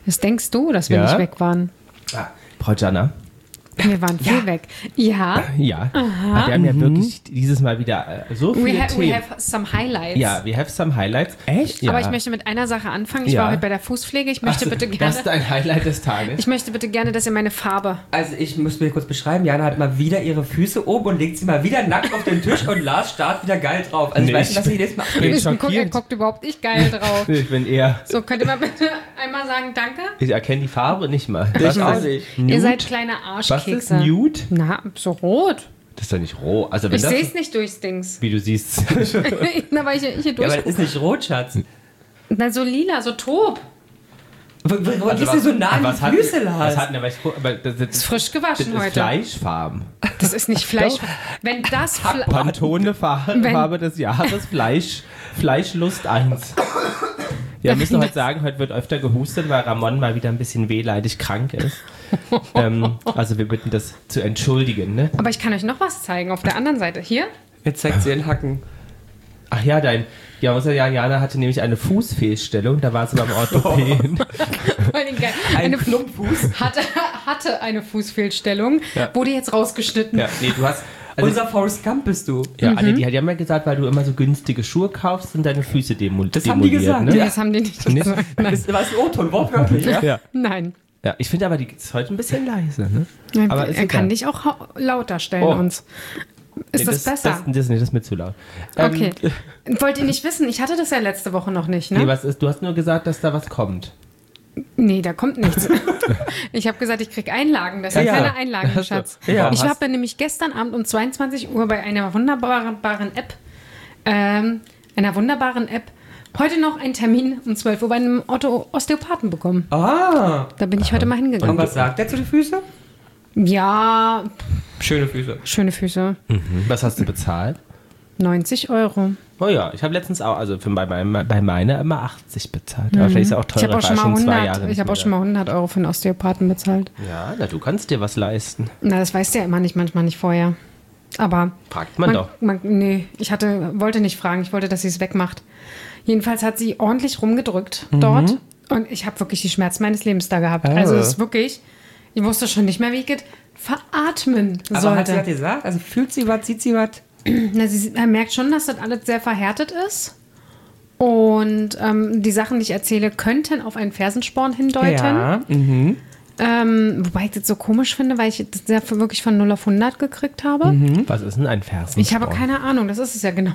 Das denkst du, dass wir nicht weg waren? Frau Jana. Wir waren viel weg. Ja. Ja. Wir haben ja wirklich dieses Mal wieder so viele Themen. We have some highlights. Ja, we have some highlights. Echt? Ja. Aber ich möchte mit einer Sache anfangen. Ich war heute bei der Fußpflege. Ich möchte bitte gerne... Das ist dein Highlight des Tages. Ich möchte bitte gerne, dass ihr meine Farbe... Also ich muss mir kurz beschreiben, Jana hat mal wieder ihre Füße oben und legt sie mal wieder nackt auf den Tisch und Lars starrt wieder geil drauf. Also ich weiß nicht, was sie jedes Mal Er guckt überhaupt nicht geil drauf. Ich bin eher... So, könnt ihr mal bitte einmal sagen, danke? Ich erkenne die Farbe nicht mal. Ich auch nicht. Ihr seid kleine Arschkekse. Was ist Nude? Na, so rot. Das ist doch nicht roh. Also wenn Ich das sehe es nicht durchs Dings. wie du siehst. Na, weil ich hier Ja, durch... aber das ist nicht rot, Schatz. Na, so lila, so taub. Wo gehst du so nah an die Füße, Lars? Das Ist frisch gewaschen ist heute. Fleischfarben. Das ist nicht Fleisch. Wenn das Pantone Farbe des Jahres. Fleischlust 1. Ja, wir müssen heute sagen, heute wird öfter gehustet, weil Ramon mal wieder ein bisschen wehleidig krank ist. Also wir bitten das zu entschuldigen, ne? Aber ich kann euch noch was zeigen auf der anderen Seite. Hier? Jetzt zeigt sie den Hacken. Ach ja, unsere Jana hatte nämlich eine Fußfehlstellung, da war sie beim Orthopäden. Ein Plumpfuß. Hatte eine Fußfehlstellung, wurde jetzt rausgeschnitten. Ja, nee, du hast... Also Unser Forrest Gump bist du. Ja, die haben ja gesagt, weil du immer so günstige Schuhe kaufst und deine Füße demoliert. Das haben die gesagt, ne? Nee, das haben die nicht gesagt. Nein. Das war ein O-Ton, wortwörtlich, ja? Ja. Nein. Ja, ich finde aber, die ist heute ein bisschen leise, ne? Aber Er kann dich auch lauter stellen uns. Ist das besser? Das ist mir zu laut. Okay. Wollt ihr nicht wissen? Ich hatte das ja letzte Woche noch nicht, ne? Nee, was ist? Du hast nur gesagt, dass da was kommt. Nee, da kommt nichts. Ich habe gesagt, ich kriege Einlagen. Das sind keine Einlagen, Schatz. Ja, ich habe nämlich gestern Abend um 22 Uhr bei einer wunderbaren App, heute noch einen Termin um 12 Uhr bei einem Osteopathen bekommen. Ah. Da bin ich heute mal Und hingegangen. was sagt der zu den Füßen? Ja, Schöne Füße. schöne Füße. Was hast du bezahlt? 90 Euro. Oh ja, ich habe letztens auch, also bei meiner immer 80 bezahlt. Aber vielleicht ist ja auch Ich teurer, habe auch schon mal 2 Jahre 100, nicht ich habe auch schon mal 100 Euro für einen Osteopathen bezahlt. Ja, na, du kannst dir was leisten. Na, das weißt du ja immer nicht, manchmal nicht vorher. Aber Fragt man doch. Nee, wollte nicht fragen. Ich wollte, dass sie es wegmacht. Jedenfalls hat sie ordentlich rumgedrückt dort. Und ich habe wirklich die Schmerzen meines Lebens da gehabt. Also es ist wirklich, ich wusste schon nicht mehr, wie ich es veratmen sollte. Aber hat sie das gesagt? Also fühlt sie was, sieht sie was? Na, sie merkt schon, dass das alles sehr verhärtet ist. Und die Sachen, die ich erzähle, könnten auf einen Fersensporn hindeuten. Ja. Wobei ich das so komisch finde, weil ich das ja wirklich von 0 auf 100 gekriegt habe. Was ist denn ein Fersensporn? Ich habe keine Ahnung, das ist es ja genau.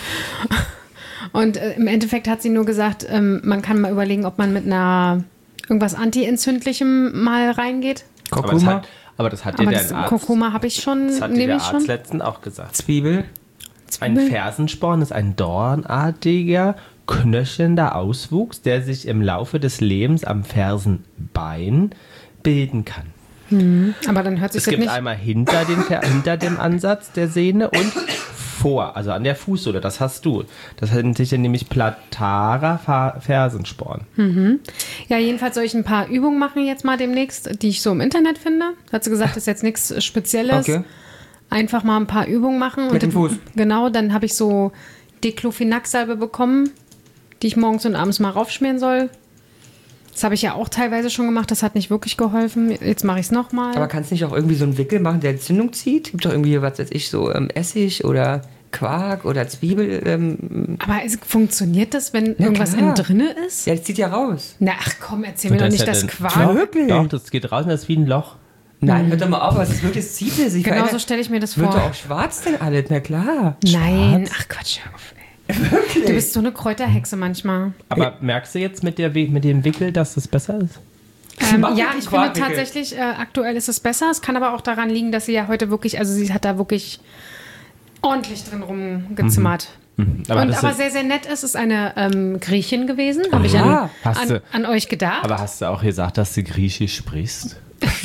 Und im Endeffekt hat sie nur gesagt, man kann mal überlegen, ob man mit einer irgendwas Anti-Entzündlichem mal reingeht. Kurkuma. Aber das hat dir der Arzt... Kurkuma habe ich schon, Das hat dir nehme der ich Arzt schon. letztens auch gesagt. Zwiebel. Ein Fersensporn ist ein dornartiger, knöchelnder Auswuchs, der sich im Laufe des Lebens am Fersenbein bilden kann. Aber dann hört sich Es das gibt nicht... einmal hinter dem Ansatz der Sehne und vor, also an der Fußsohle. Das hast du. Das nennt sich dann nämlich platarer Fersensporn. Ja, jedenfalls soll ich ein paar Übungen machen jetzt mal demnächst, die ich so im Internet finde. Hat sie gesagt, das ist jetzt nichts Spezielles. Okay. Einfach mal ein paar Übungen machen. Mit dem Fuß. Genau, dann habe ich so Diclofenac-Salbe bekommen, die ich morgens und abends mal raufschmieren soll. Das habe ich ja auch teilweise schon gemacht, das hat nicht wirklich geholfen. Jetzt mache ich es nochmal. Aber kannst du nicht auch irgendwie so einen Wickel machen, der Entzündung zieht? Gibt doch irgendwie, was weiß ich, so Essig oder Quark oder Zwiebel. Aber funktioniert das, wenn irgendwas klar. innen drinne ist? Ja, das zieht ja raus. Na, ach komm, erzähl mir doch nicht das Quark. Wirklich? Doch, das geht raus und das ist wie ein Loch. Nein, hört doch mal auf, was ist wirklich, es zieht sich. Genau so stelle ich mir das Wird vor. doch auch schwarz denn alles, na klar. Nein, ach Quatsch, hör auf, ey. Wirklich? Du bist so eine Kräuterhexe manchmal. Aber merkst du jetzt mit dem Wickel, dass das besser ist? Mach Ja, den ich finde Quarkwickel. tatsächlich, aktuell ist es besser. Es kann aber auch daran liegen, dass sie ja heute wirklich, also sie hat da wirklich ordentlich drin rumgezimmert. Aber Aber sehr, sehr nett ist. Es ist eine Griechin gewesen. Habe ich an euch gedacht. Aber hast du auch gesagt, dass du Griechisch sprichst?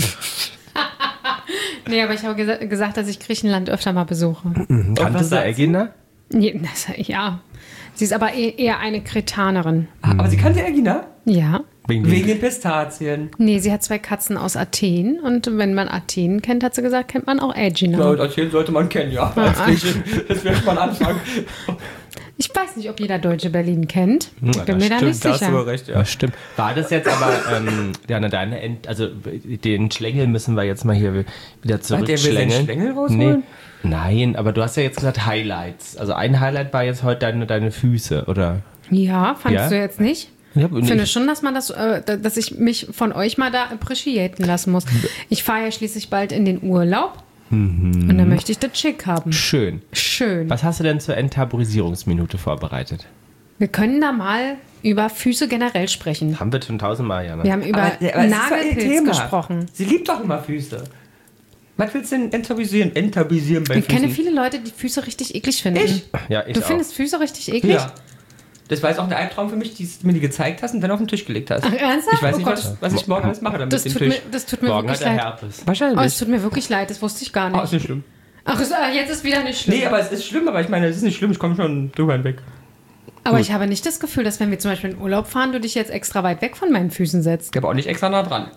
Nee, aber ich habe gesagt, dass ich Griechenland öfter mal besuche. Kanntest du Egina? Ja. Sie ist aber eher eine Kretanerin. Aber sie kannte Egina? Ja. Wegen Wegen den Pistazien. Nee, sie hat 2 Katzen aus Athen. Und wenn man Athen kennt, hat sie gesagt, kennt man auch Egina. Ja, Athen sollte man kennen, ja. Als Griechin. Das wäre schon mal ein Anfang. Ich weiß nicht, ob jeder Deutsche Berlin kennt. Ich bin mir da stimmt, nicht da hast sicher. du recht, ja. Das stimmt. War das jetzt aber, also den Schlängel müssen wir jetzt mal hier wieder zurückschlängeln. Der will den Schlängel rausholen? Nee. Nein, aber du hast ja jetzt gesagt Highlights. Also ein Highlight war jetzt heute deine Füße, oder? Ja, fandest du jetzt nicht? Ja, Ich finde schon, dass man dass ich mich von euch mal da appreciaten lassen muss. Ich fahre ja schließlich bald in den Urlaub und dann möchte ich das schick haben. Schön. Schön. Was hast du denn zur Enttabuisierungsminute vorbereitet? Wir können da mal über Füße generell sprechen. Haben wir schon 1000-mal, Jana. Wir haben über Aber es ist doch ihr Nagelpilz Thema. gesprochen. Sie liebt doch immer Füße. Was willst du denn enttabuisieren? Enttabuisieren bei Ich Füßen? kenne viele Leute, die Füße richtig eklig finden. Ja, ich Du auch. findest Füße richtig eklig? Ja. Das war jetzt auch ein Albtraum für mich, die du mir die gezeigt hast und dann auf den Tisch gelegt hast. Ach, ernsthaft? Ich weiß Oh nicht, Gott. was ich morgen alles mache damit Das dem tut, Tisch. das tut mir Morgen wirklich hat er leid. Herpes. Wahrscheinlich. Oh, es tut mir wirklich leid, das wusste ich gar nicht. Ist nicht schlimm. Ach, jetzt ist wieder nicht schlimm. Nee, aber es ist schlimm, aber ich meine, es ist nicht schlimm, ich komme schon drüber hinweg. Aber ich habe nicht das Gefühl, dass wenn wir zum Beispiel in Urlaub fahren, du dich jetzt extra weit weg von meinen Füßen setzt. Ich habe auch nicht extra nah dran.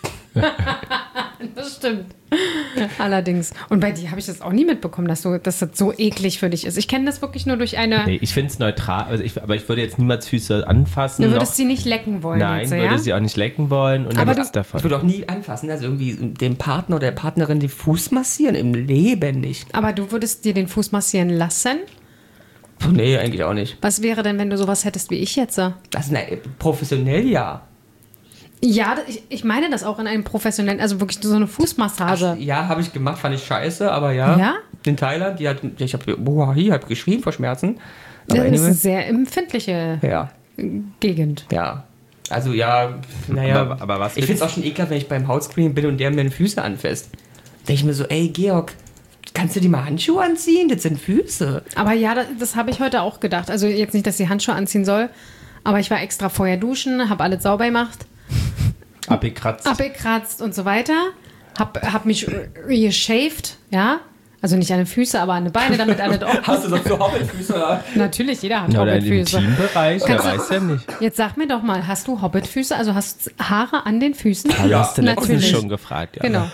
Das stimmt. Allerdings. Und bei dir habe ich das auch nie mitbekommen, dass das so eklig für dich ist. Ich kenne das wirklich nur durch eine... Nee, ich finde es neutral, aber ich würde jetzt niemals Füße anfassen. Du würdest noch. sie nicht lecken wollen. Nein, jetzt, würde ja? sie auch nicht lecken wollen und Aber nichts davon. Ich würde auch nie anfassen, also irgendwie dem Partner oder der Partnerin die Fuß massieren, im Leben nicht. Aber du würdest dir den Fuß massieren lassen? Puh, nee, eigentlich auch nicht. Was wäre denn, wenn du sowas hättest wie ich jetzt? Das ist professionell ja. Ja, ich meine das auch in einem professionellen, also wirklich so eine Fußmassage. Ja, habe ich gemacht, fand ich scheiße, aber ja. Ja? In Thailand, ich habe geschrien vor Schmerzen. Aber Das ist anyway, eine sehr empfindliche ja, Gegend. ja. Also ja, naja. Aber was ich finde es auch schon ekelhaft, wenn ich beim Hautscreen bin und der mir die Füße anfasst. Denke ich mir so, ey Georg, kannst du dir mal Handschuhe anziehen? Das sind Füße. Aber ja, das habe ich heute auch gedacht. Also jetzt nicht, dass sie Handschuhe anziehen soll, aber ich war extra vorher duschen, habe alles sauber gemacht. Abgekratzt und so weiter. Hab mich geshaved, ja. Also nicht an den Füße, aber an den Beine, damit alle auch. Hast du sonst so Hobbitfüße oder? Natürlich, jeder hat oder in dem Hobbitfüße. Teambereich, wer Kannst du- weiß ja nicht. Jetzt sag mir doch mal, hast du Hobbitfüße? Also hast du Haare an den Füßen? Ja, hast du letztens natürlich. schon gefragt. Ja. Genau.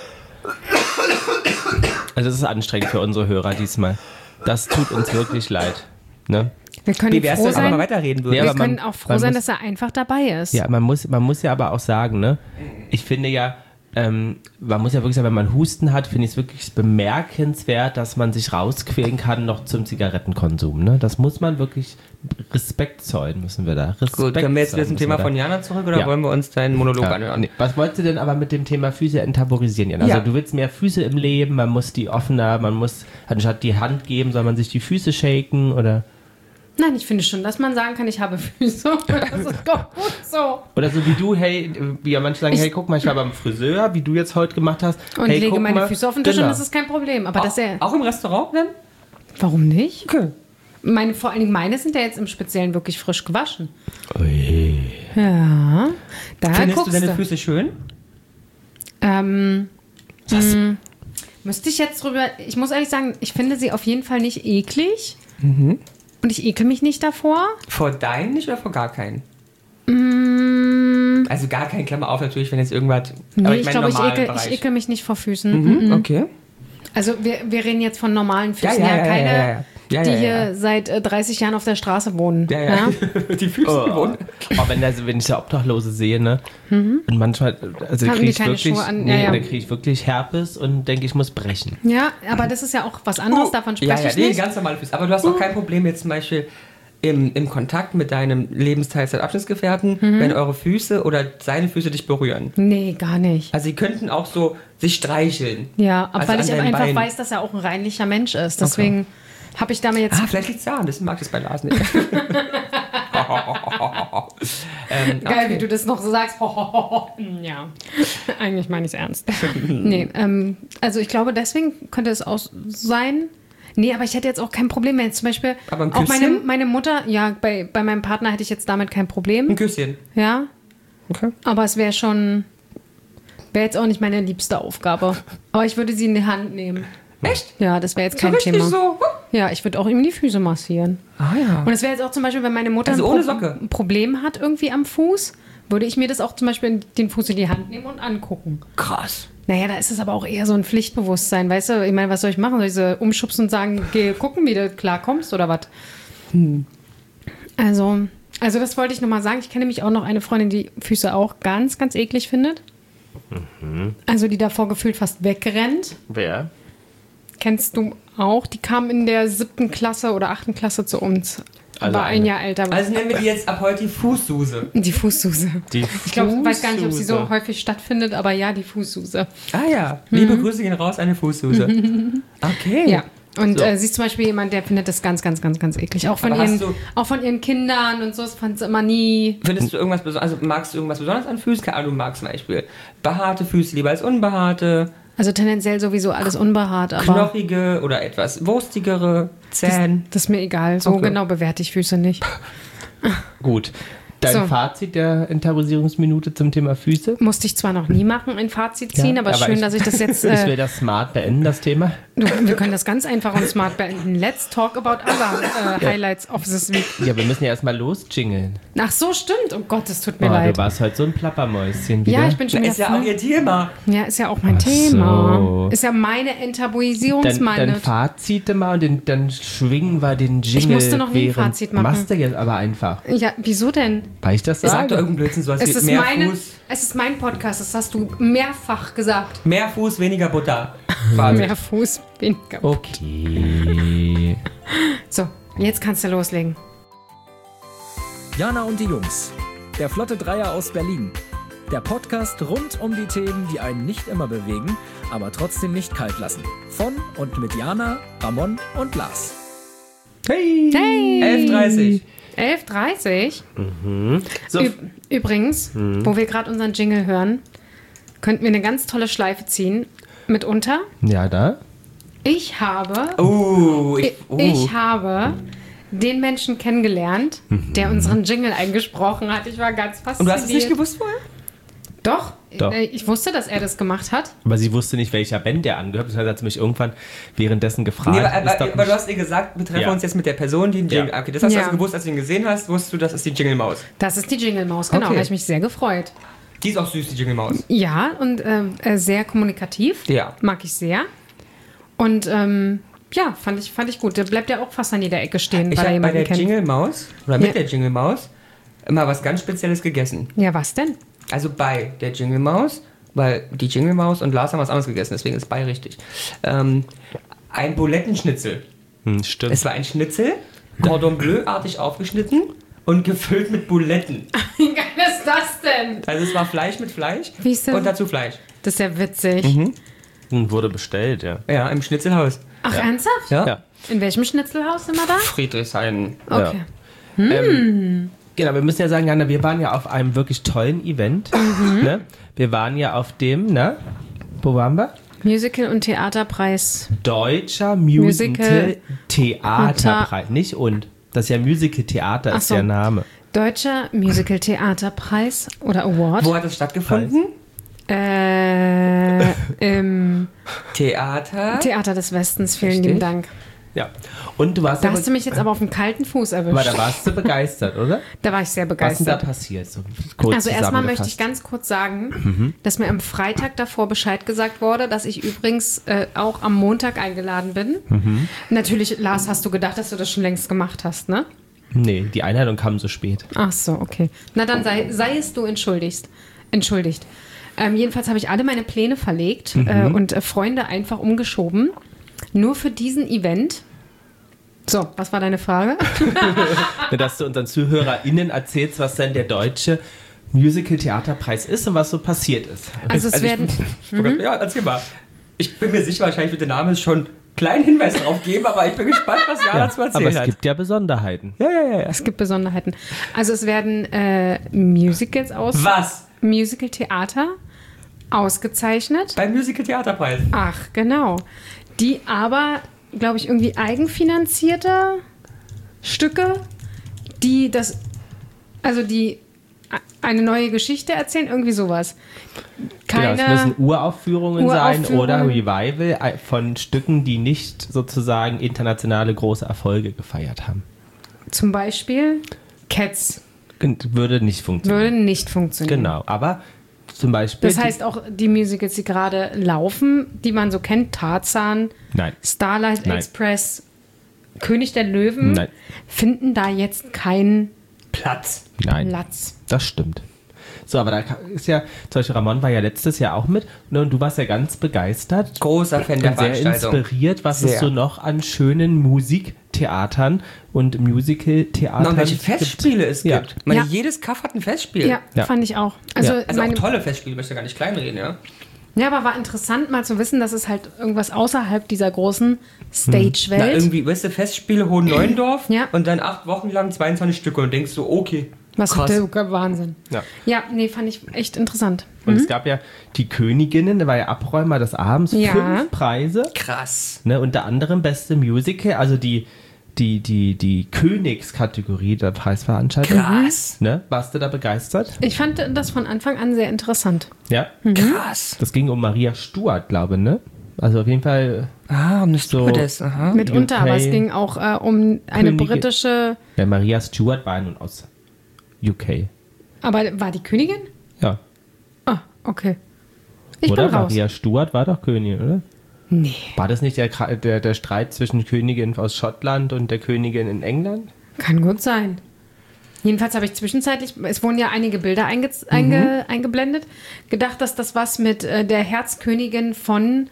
Also das ist anstrengend für unsere Hörer diesmal. Das tut uns wirklich leid. Ne? Wir können Wie wär's froh denn, wenn wir mal sein, weiterreden würden? Ja, wir aber man- können auch froh man sein, muss- dass er einfach dabei ist. Ja, man muss ja aber auch sagen, ne? Ich finde ja, man muss ja wirklich sagen, wenn man Husten hat, finde ich es wirklich bemerkenswert, dass man sich rausquälen kann noch zum Zigarettenkonsum. Ne? Das muss man wirklich, Respekt zollen müssen wir da. Respekt Gut, können wir jetzt wieder zollen zum Thema müssen wir von Jana zurück oder Ja. wollen wir uns deinen Monolog da. anhören? Nee. Was wolltest du denn aber mit dem Thema Füße enttabuisieren? Jan? Also Ja. du willst mehr Füße im Leben, man muss die offener, man muss, anstatt die Hand geben, soll man sich die Füße shaken oder... Nein, ich finde schon, dass man sagen kann, ich habe Füße. Das ist doch gut so. Oder so wie du, hey, wie ja manche sagen, hey, guck mal, ich war beim Friseur, wie du jetzt heute gemacht hast. Und hey, lege guck meine mal. Füße auf den Tisch Genau. und das ist kein Problem. Aber dass er. Auch im Restaurant dann? Warum nicht? Okay. Vor allen Dingen meine sind ja jetzt im Speziellen wirklich frisch gewaschen. Ui. Ja. Da Findest du guckst deine du. Füße schön? Müsste ich jetzt drüber. Ich muss ehrlich sagen, ich finde sie auf jeden Fall nicht eklig. Mhm. Und ich ekel mich nicht davor. Vor deinen nicht oder vor gar keinen? Also gar keinen, Klammer auf natürlich, wenn jetzt irgendwas... Nee, aber ich glaube, ich normalen ekel, Bereich. ich ekel mich nicht vor Füßen. Mhm, okay. Also wir reden jetzt von normalen Füßen, Ja, keine, ja, die ja. hier seit 30 Jahren auf der Straße wohnen. Ja, ja. Die Füße gewohnt. Oh, wenn ich so Obdachlose sehe, ne? Und manchmal, also Haben kriege die ich keine wirklich, Schuhe an? nee, Ja, ja. da kriege ich wirklich Herpes und denke, ich muss brechen. Ja, aber das ist ja auch was anderes, davon spreche Ja, ja, ich nee, nicht. ganz normale Füße. Aber du hast auch kein Problem jetzt zum Beispiel im Kontakt mit deinem Lebensteilzeitabschnittsgefährten, wenn eure Füße oder seine Füße dich berühren. Nee, gar nicht. Also sie könnten auch so sich streicheln. Ja, aber Also weil an ich deinen einfach Beinen. weiß, dass er auch ein reinlicher Mensch ist. Deswegen habe ich damit jetzt... Vielleicht liegt es daran, das mag ich bei Lars nicht. Geil, wie du das noch so sagst. Ja, eigentlich meine ich es ernst. Nee, also ich glaube, deswegen könnte es auch sein... Nee, aber ich hätte jetzt auch kein Problem, wenn jetzt zum Beispiel Aber ein auch Küsschen? meine Mutter, ja, bei meinem Partner hätte ich jetzt damit kein Ein Problem, Küsschen. ja, Okay. aber es wäre jetzt auch nicht meine liebste Aufgabe. Aber ich würde sie in die Hand nehmen. Echt? Ja, das wäre jetzt So kein richtig Thema. so. Ja, ich würde auch ihm die Füße massieren. Ah ja. Und es wäre jetzt auch zum Beispiel, wenn meine Mutter Also ohne Socke? ein Problem hat irgendwie am Fuß, würde ich mir das auch zum Beispiel den Fuß in die Hand nehmen und angucken. Krass. Naja, da ist es aber auch eher so ein Pflichtbewusstsein, weißt du? Ich meine, was soll ich machen? Soll ich so umschubsen und sagen, geh gucken, wie du klarkommst oder was? Also das wollte ich nochmal sagen. Ich kenne nämlich auch noch eine Freundin, die Füße auch ganz, ganz eklig findet. Also die davor gefühlt fast wegrennt. Wer? Kennst du auch? Die kam in der 7. Klasse oder 8. Klasse zu uns. Also war ein Jahr älter. Also nennen wir die jetzt ab heute die Fußsuse. Die Fußsuse. Ich glaube, ich weiß gar nicht, ob sie so Fußsuse. häufig stattfindet, aber ja, die Fußsuse. Ah ja, liebe Grüße gehen raus an eine Fußsuse. Okay. Ja. Und So. sie ist zum Beispiel jemand, der findet das ganz, ganz, ganz, ganz eklig. Auch von ihren Kindern und so. Das fand sie immer nie. Findest du irgendwas Besonderes, also magst du irgendwas Besonderes an Füßen? Keine Ahnung, du magst zum Beispiel behaarte Füße lieber als unbehaarte, Also tendenziell sowieso alles unbehaart, aber knochige oder etwas wurstigere Zähne. das ist mir egal. So Okay. genau bewerte ich Füße nicht. Gut. Dein So. Fazit der Interrorisierungsminute zum Thema Füße? Musste ich zwar noch nie machen, ein Fazit ziehen, aber schön, dass ich das jetzt... ich will das smart beenden, das Thema. wir können das ganz einfach und smart beenden. Let's talk about other highlights of this week. Ja, wir müssen ja erstmal losjingeln. Ach so, stimmt. Oh Gott, das tut mir Oh, leid. du warst heute so ein Plappermäuschen wieder. Ja, ich bin schon wieder Ist ja auch ihr Thema. Ja, ist ja auch mein Ach Thema. so. Ist ja meine Enttabuisierungsminute. Dann Fazite mal und dann schwingen wir den Jingle. Ich musste noch nie ein während- Fazit machen. Machst du jetzt aber einfach. Ja, wieso denn? Weil ich das Sag sage. doch irgendeinen Blödsinn, so als Es wie ist, mehr es ist mein Podcast, das hast du mehrfach gesagt. Mehr Fuß, weniger Butter. Mehr Fuß, weniger. Okay. So, jetzt kannst du loslegen. Jana und die Jungs. Der Flotte Dreier aus Berlin. Der Podcast rund um die Themen, die einen nicht immer bewegen, aber trotzdem nicht kalt lassen. Von und mit Jana, Ramon und Lars. Hey. Hey! 11:30. 11:30? So, Übrigens, wo wir gerade unseren Jingle hören, könnten wir eine ganz tolle Schleife ziehen. Mitunter. ja, da. Ich habe Ich habe den Menschen kennengelernt, der unseren Jingle eingesprochen hat. Ich war ganz fasziniert. Und du hast es nicht gewusst vorher? Doch. Doch. Ich wusste, dass er das gemacht hat. Aber sie wusste nicht, welcher Band der angehört. Das hat sie mich irgendwann währenddessen gefragt. Nee, Ist doch aber du hast ihr gesagt, wir treffen Ja. uns jetzt mit der Person, die den Jingle... Ja. Okay, das hast du Ja. also gewusst, als du ihn gesehen hast, wusstest du, das ist die Jingle-Maus. Das ist die Jingle-Maus, genau. Okay. Da habe ich mich sehr gefreut. Die ist auch süß, die Jingle-Maus. Ja, und sehr kommunikativ. Ja. Mag ich sehr. Und ja, fand ich gut. Der bleibt ja auch fast an jeder Ecke stehen, Ich weil er habe bei jemanden der kennt. Jingle-Maus, oder mit Ja. der Jingle-Maus, immer was ganz Spezielles gegessen. Ja, was denn? Also bei der Jingle-Maus, weil die Jingle-Maus und Lars haben was anderes gegessen, deswegen ist bei richtig. Ein Bulettenschnitzel. Stimmt. Es war ein Schnitzel, Cordon Bleu-artig aufgeschnitten und gefüllt mit Buletten. Wie geil ist das denn? Also es war Fleisch mit Fleisch Wie ist denn- und dazu Fleisch. Das ist ja witzig. Wurde bestellt, ja. Ja, im Schnitzelhaus. Ach, ernsthaft? Ja. In welchem Schnitzelhaus sind wir da? Friedrichshain. Okay. Genau, wir müssen ja sagen, Jana, wir waren ja auf einem wirklich tollen Event. Ne? Wir waren ja auf dem, ne? Wo waren wir? Musical- und Theaterpreis. Deutscher Musical- Musical-Theaterpreis. Nicht und. Das ist ja Musical-Theater, Ach ist so. der Name. Deutscher Musical-Theaterpreis oder Award. Wo hat das stattgefunden? Im Theater. Theater des Westens. Vielen Richtig. lieben Dank. Ja. Und du warst Da hast du mich jetzt aber auf dem kalten Fuß erwischt. aber da warst du begeistert, oder? Da war ich sehr Was ist denn da begeistert. passiert? So kurz Also erstmal möchte ich zusammengefasst. ganz kurz sagen, dass mir am Freitag davor Bescheid gesagt wurde, dass ich übrigens auch am Montag eingeladen bin. Natürlich, Lars, hast du gedacht, dass du das schon längst gemacht hast, ne? Nee, die Einladung kam so spät. Ach so, okay. Na dann sei es du entschuldigt. Jedenfalls habe ich alle meine Pläne verlegt und Freunde einfach umgeschoben. Nur für diesen Event. So, was war deine Frage? Dass du unseren ZuhörerInnen erzählst, was denn der deutsche Musical-Theaterpreis ist und was so passiert ist. Also es werden... Ja, erzähl mal. Ich bin mir sicher, wahrscheinlich wird der Name schon einen kleinen Hinweis drauf geben, aber ich bin gespannt, was Jana zu aber erzählen es hat. gibt ja Besonderheiten. Ja. Es gibt Besonderheiten. Also es werden Musicals Was? Musical-Theater ausgezeichnet. Beim Musical-Theaterpreis. Ach, genau. Die aber, glaube ich, irgendwie eigenfinanzierte Stücke, die eine neue Geschichte erzählen, irgendwie sowas. Genau, es müssen Uraufführungen sein Uraufführungen. oder Revival von Stücken, die nicht sozusagen internationale große Erfolge gefeiert haben. Zum Beispiel Cats Würde nicht funktionieren. würde nicht funktionieren. Genau, aber zum Beispiel... Das heißt auch die Musicals, die gerade laufen, die man so kennt, Tarzan, Nein. Starlight Nein. Express König der Löwen finden da jetzt keinen Platz. Nein, Platz. das stimmt. So, aber da ist ja, zum Beispiel Ramon war ja letztes Jahr auch mit, ne, und du warst ja ganz begeistert. Großer Fan der und sehr Veranstaltung. inspiriert, was es so noch an schönen Musiktheatern und Musical-Theatern Und welche Festspiele es Ja. gibt. Ich meine, jedes Kaff hat ein Festspiel. Ja, fand ich auch. Also, Also auch tolle Festspiele, ich möchte gar nicht kleinreden, ja. ja, aber war interessant mal zu wissen, dass es halt irgendwas außerhalb dieser großen Stage-Welt. Na, irgendwie, weißt du, Festspiele Hohen-Neuendorf Ja. und dann 8 Wochen lang 22 Stücke und denkst so, okay. Was krass. der Wahnsinn. Ja, nee, fand ich echt interessant. Und es gab ja die Königinnen, da war ja Abräumer des Abends, Ja. 5 Preise. Krass. Ne, unter anderem beste Musical, also die Königskategorie der Preisveranstaltung. Krass. Ne, warst du da begeistert? Ich fand das von Anfang an sehr interessant. Ja. Krass. Das ging um Maria Stuart, glaube ich, ne? Also auf jeden Fall. Ah, um eine So. Stewardess. Aha. Mitunter, UK, aber es ging auch um eine Könige- britische. Ja, Maria Stuart war ja nun aus UK. Aber war die Königin? Ja. Ah, okay. Ich oder? bin raus. Maria Stuart war doch Königin, oder? Nee, War das nicht der Streit zwischen Königin aus Schottland und der Königin in England? kann gut sein. Jedenfalls habe ich zwischenzeitlich, es wurden ja einige Bilder eingeblendet, gedacht, dass das was mit der Herzkönigin von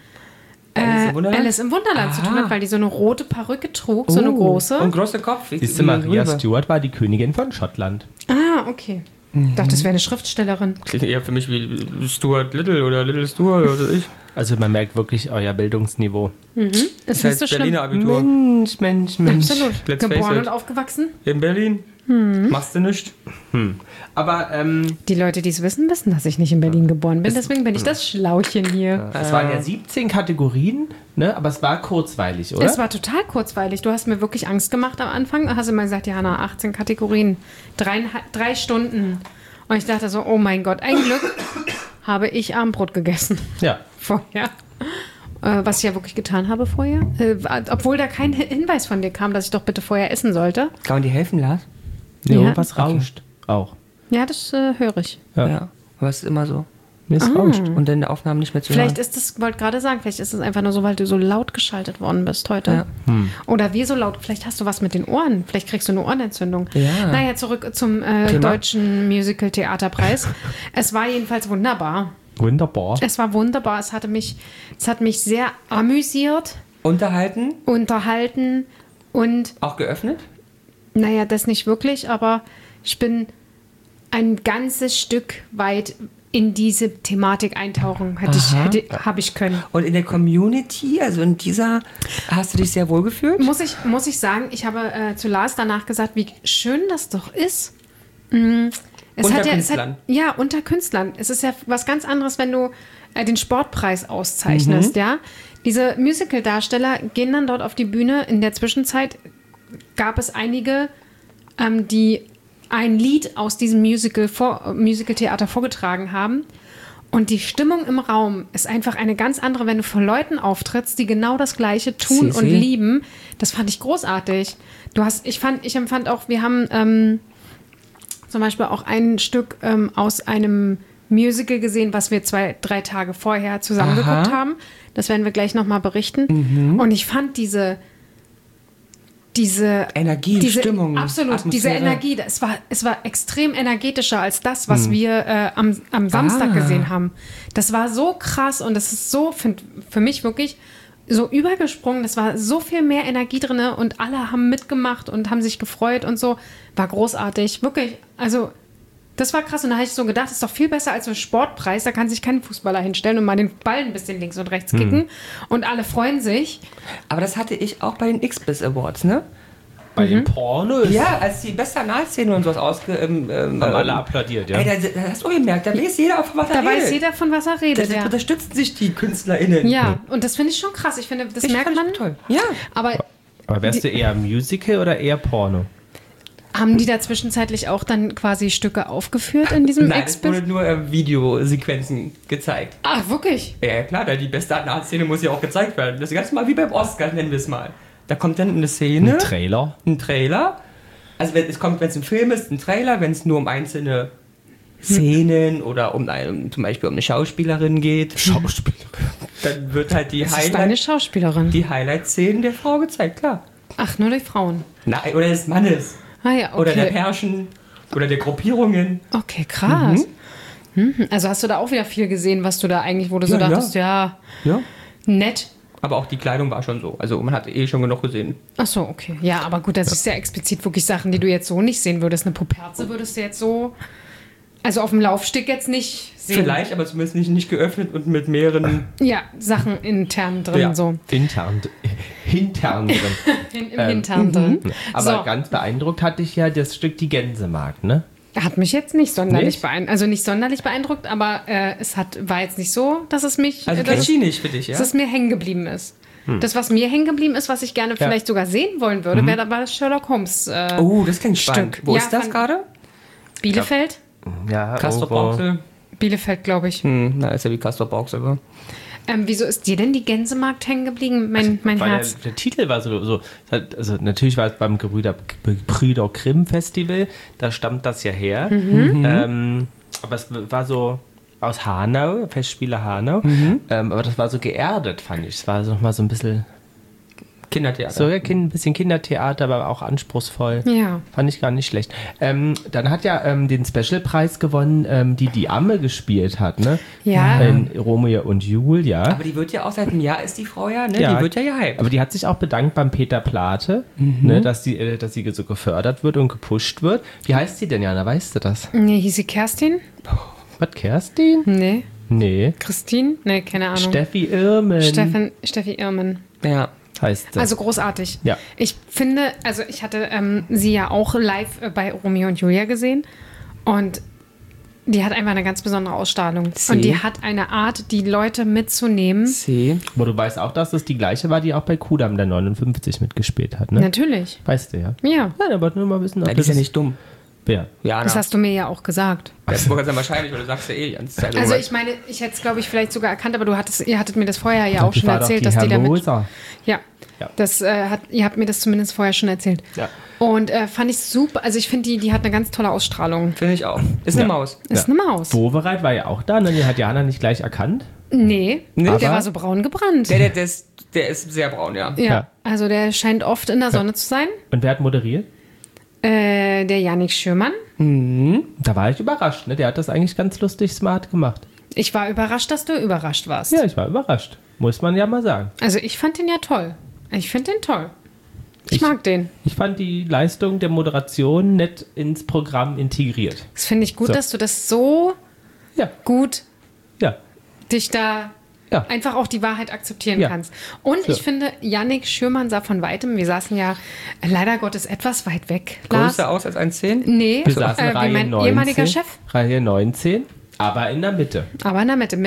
Alice im Wunderland zu tun hat, weil die so eine rote Perücke trug, so eine große. Und großer Kopf. Siehst du, Maria Stuart war die Königin von Schottland. Ah, okay. Ich dachte, das wäre eine Schriftstellerin. Klingt eher für mich wie Stuart Little oder Little Stuart oder ich. Also man merkt wirklich euer Bildungsniveau. Ist nicht so schlimm. Berliner Abitur. Mensch. Absolut. Let's face Geboren it. und aufgewachsen. In Berlin. Machst du nicht. Aber Die Leute, die es wissen, wissen, dass ich nicht in Berlin geboren bin. Deswegen bin ich das Schlauchen hier. es waren ja 17 Kategorien, ne? Aber es war kurzweilig, oder? Es war total kurzweilig. Du hast mir wirklich Angst gemacht am Anfang. Hast immer gesagt, Jana, 18 Kategorien, 3 Stunden. Und ich dachte so, oh mein Gott, ein Glück habe ich Abendbrot gegessen ja. vorher. Was ich ja wirklich getan habe vorher. Obwohl da kein Hinweis von dir kam, dass ich doch bitte vorher essen sollte. Kann man dir helfen, Lars? Ja. Was rauscht auch. Ja, das höre ich. Ja. Aber es ist immer so. Es rauscht. Und in der Aufnahme nicht mehr zu Vielleicht hören. ist es, wollte gerade sagen, vielleicht ist es einfach nur so, weil du so laut geschaltet worden bist heute. Ja. Oder wir so laut, vielleicht hast du was mit den Ohren, vielleicht kriegst du eine Ohrenentzündung. Ja. Naja, zurück zum deutschen Musical-Theaterpreis. Es war jedenfalls wunderbar. Wunderbar. Es war wunderbar, es hat mich sehr amüsiert, Unterhalten, unterhalten und, auch geöffnet. naja, das nicht wirklich, aber ich bin ein ganzes Stück weit in diese Thematik eintauchen habe ich können. Und in der Community, also in dieser, hast du dich sehr wohl gefühlt? Muss ich sagen, ich habe zu Lars danach gesagt, wie schön das doch ist. Unter Künstlern. Ja, unter Künstlern. Es ist ja was ganz anderes, wenn du den Sportpreis auszeichnest, ja. Diese Musical-Darsteller gehen dann dort auf die Bühne. In der Zwischenzeit gab es einige, die ein Lied aus diesem Musical-Theater vorgetragen haben. Und die Stimmung im Raum ist einfach eine ganz andere, wenn du vor Leuten auftrittst, die genau das Gleiche tun und lieben. Das fand ich großartig. Ich empfand auch, wir haben zum Beispiel auch ein Stück aus einem Musical gesehen, was wir 2-3 Tage vorher zusammengeguckt haben. Das werden wir gleich nochmal berichten. Und ich fand diese Energie, Stimmung, absolut, Atmosphäre. diese Energie, es war extrem energetischer als das, was wir am Samstag gesehen haben. Das war so krass und das ist so, für mich wirklich so übergesprungen. Das war so viel mehr Energie drin und alle haben mitgemacht und haben sich gefreut und so. War großartig, wirklich. Also das war krass und da habe ich so gedacht, das ist doch viel besser als ein Sportpreis. Da kann sich kein Fußballer hinstellen und mal den Ball ein bisschen links und rechts kicken und alle freuen sich. Aber das hatte ich auch bei den X-Biz Awards, ne? Bei den Pornos Ja, als die beste Analszene und sowas haben alle applaudiert, ja. Ey, da hast du gemerkt, da weiß jeder, von was er Da redet. weiß jeder, von was er redet. Da Ja. unterstützen sich die KünstlerInnen. Ja, und das finde ich schon krass. Ich finde, das merkt man. Toll. Ja. Aber Aber wärst du eher Musical oder eher Porno? haben die da zwischenzeitlich auch dann quasi Stücke aufgeführt in diesem Nein, es Expo? wurde nur Videosequenzen gezeigt. Ach, wirklich? Ja, klar, die beste Analszene muss ja auch gezeigt werden. Das ist ganz mal wie beim Oscar, nennen wir es mal. Da kommt dann eine Szene, Ein Trailer. ein Trailer. Also wenn es ein Film ist, ein Trailer, wenn es nur um einzelne Szenen oder zum Beispiel um eine Schauspielerin geht, dann wird halt die Das ist eine Schauspielerin. Highlight-Szenen der Frau gezeigt, klar. Ach, nur durch Frauen. Nein, oder des Mannes. Ah ja, okay. Oder der Pärchen. Oder der Gruppierungen. Okay, krass. Also hast du da auch wieder viel gesehen, was du da eigentlich, wo du so dachtest, ja, nett. Aber auch die Kleidung war schon so. Also man hat schon genug gesehen. Ach so, okay. Ja, aber gut, das ist ja explizit wirklich Sachen, die du jetzt so nicht sehen würdest. Eine Puperze würdest du jetzt so, also auf dem Laufsteg jetzt nicht sehen. Vielleicht, aber zumindest nicht geöffnet und mit mehreren... Ja, Sachen intern drin so. Hintern drin. Im Hintern drin. Aber ganz beeindruckt hatte ich ja das Stück Die Gänsemarkt, ne? Hat mich jetzt nicht sonderlich beeindruckt. Also nicht sonderlich beeindruckt, aber war jetzt nicht so, dass es mich... Also catchy nicht für dich, ja? Dass es mir hängen geblieben ist. Das, was mir hängen geblieben ist, was ich gerne vielleicht sogar sehen wollen würde, wäre dabei das Sherlock Holmes das klingt spannend. Stück. Wo ist das gerade? Bielefeld? Ja, Castrop-Rauxel? Bielefeld, glaube ich. Na, ist ja wie Castrop-Rauxel. Wieso ist dir denn die Gänsemarkt hängen geblieben, mein Herz? Der Titel war so, also natürlich war es beim Brüder Grimm Festival, da stammt das ja her. Aber es war so aus Hanau, Festspiele Hanau. Aber das war so geerdet, fand ich. Es war so nochmal so ein bisschen... Kindertheater. So, ja, ein bisschen Kindertheater, aber auch anspruchsvoll. Ja. Fand ich gar nicht schlecht. Dann hat ja den Special-Preis gewonnen, die Amme gespielt hat, ne? Ja. In Romeo und Julia. Aber die wird ja auch seit einem Jahr, ist die Frau ja, ne? Ja. Die wird ja gehypt. Aber die hat sich auch bedankt beim Peter Plate, ne, dass sie so gefördert wird und gepusht wird. Wie heißt sie denn, Jana? Weißt du das? Nee, hieß sie Kerstin? Was, Kerstin? Nee. Nee. Christine? Nee, keine Ahnung. Steffi Irmen. Steffi Irmen. Ja. Heißt das. Also großartig. Ja. Ich finde, also ich hatte sie ja auch live bei Romeo und Julia gesehen und die hat einfach eine ganz besondere Ausstrahlung. Und die hat eine Art, die Leute mitzunehmen. Wo du weißt auch, dass es die gleiche war, die auch bei Kudam der 59 mitgespielt hat, ne? Natürlich. Weißt du ja. Ja. Nein, aber nur mal wissen, ob Die ist ja nicht dumm. Wer? Ja, Das hast du mir ja auch gesagt. Das ist ganz wahrscheinlich, weil du sagst ja die ganze Zeit. Also ich meine, ich hätte es, glaube ich, vielleicht sogar erkannt, aber ihr hattet mir das vorher ja auch schon erzählt, dass die damit... Ja, ihr habt mir das zumindest vorher schon erzählt. Ja. Und fand ich super, also ich finde, die hat eine ganz tolle Ausstrahlung. Finde ich auch. Ist eine Maus. Ist eine Maus. Bovereit war ja auch da, ne? Die hat Jana nicht gleich erkannt. Nee, Aber- der war so braun gebrannt. Der ist sehr braun, ja. Ja, also der scheint oft in der Sonne zu sein. Und wer hat moderiert? Der Jannik Schürmann. Da war ich überrascht, ne? Der hat das eigentlich ganz lustig smart gemacht. Ich war überrascht, dass du überrascht warst. Ja, ich war überrascht. Muss man ja mal sagen. Also ich fand den ja toll. Ich finde den toll. Ich mag den. Ich fand die Leistung der Moderation nett ins Programm integriert. Das finde ich gut, So. dass du das so Ja, gut ja. dich da Ja. einfach auch die Wahrheit akzeptieren Ja. kannst. Und So. ich finde, Jannik Schürmann sah von Weitem, wir saßen ja leider Gottes etwas weit weg. Lars. Größer aus als 1,10? Nee, Wir saßen wie Reihe mein 19. ehemaliger Chef. Reihe 19, aber in der Mitte. Aber in der Mitte.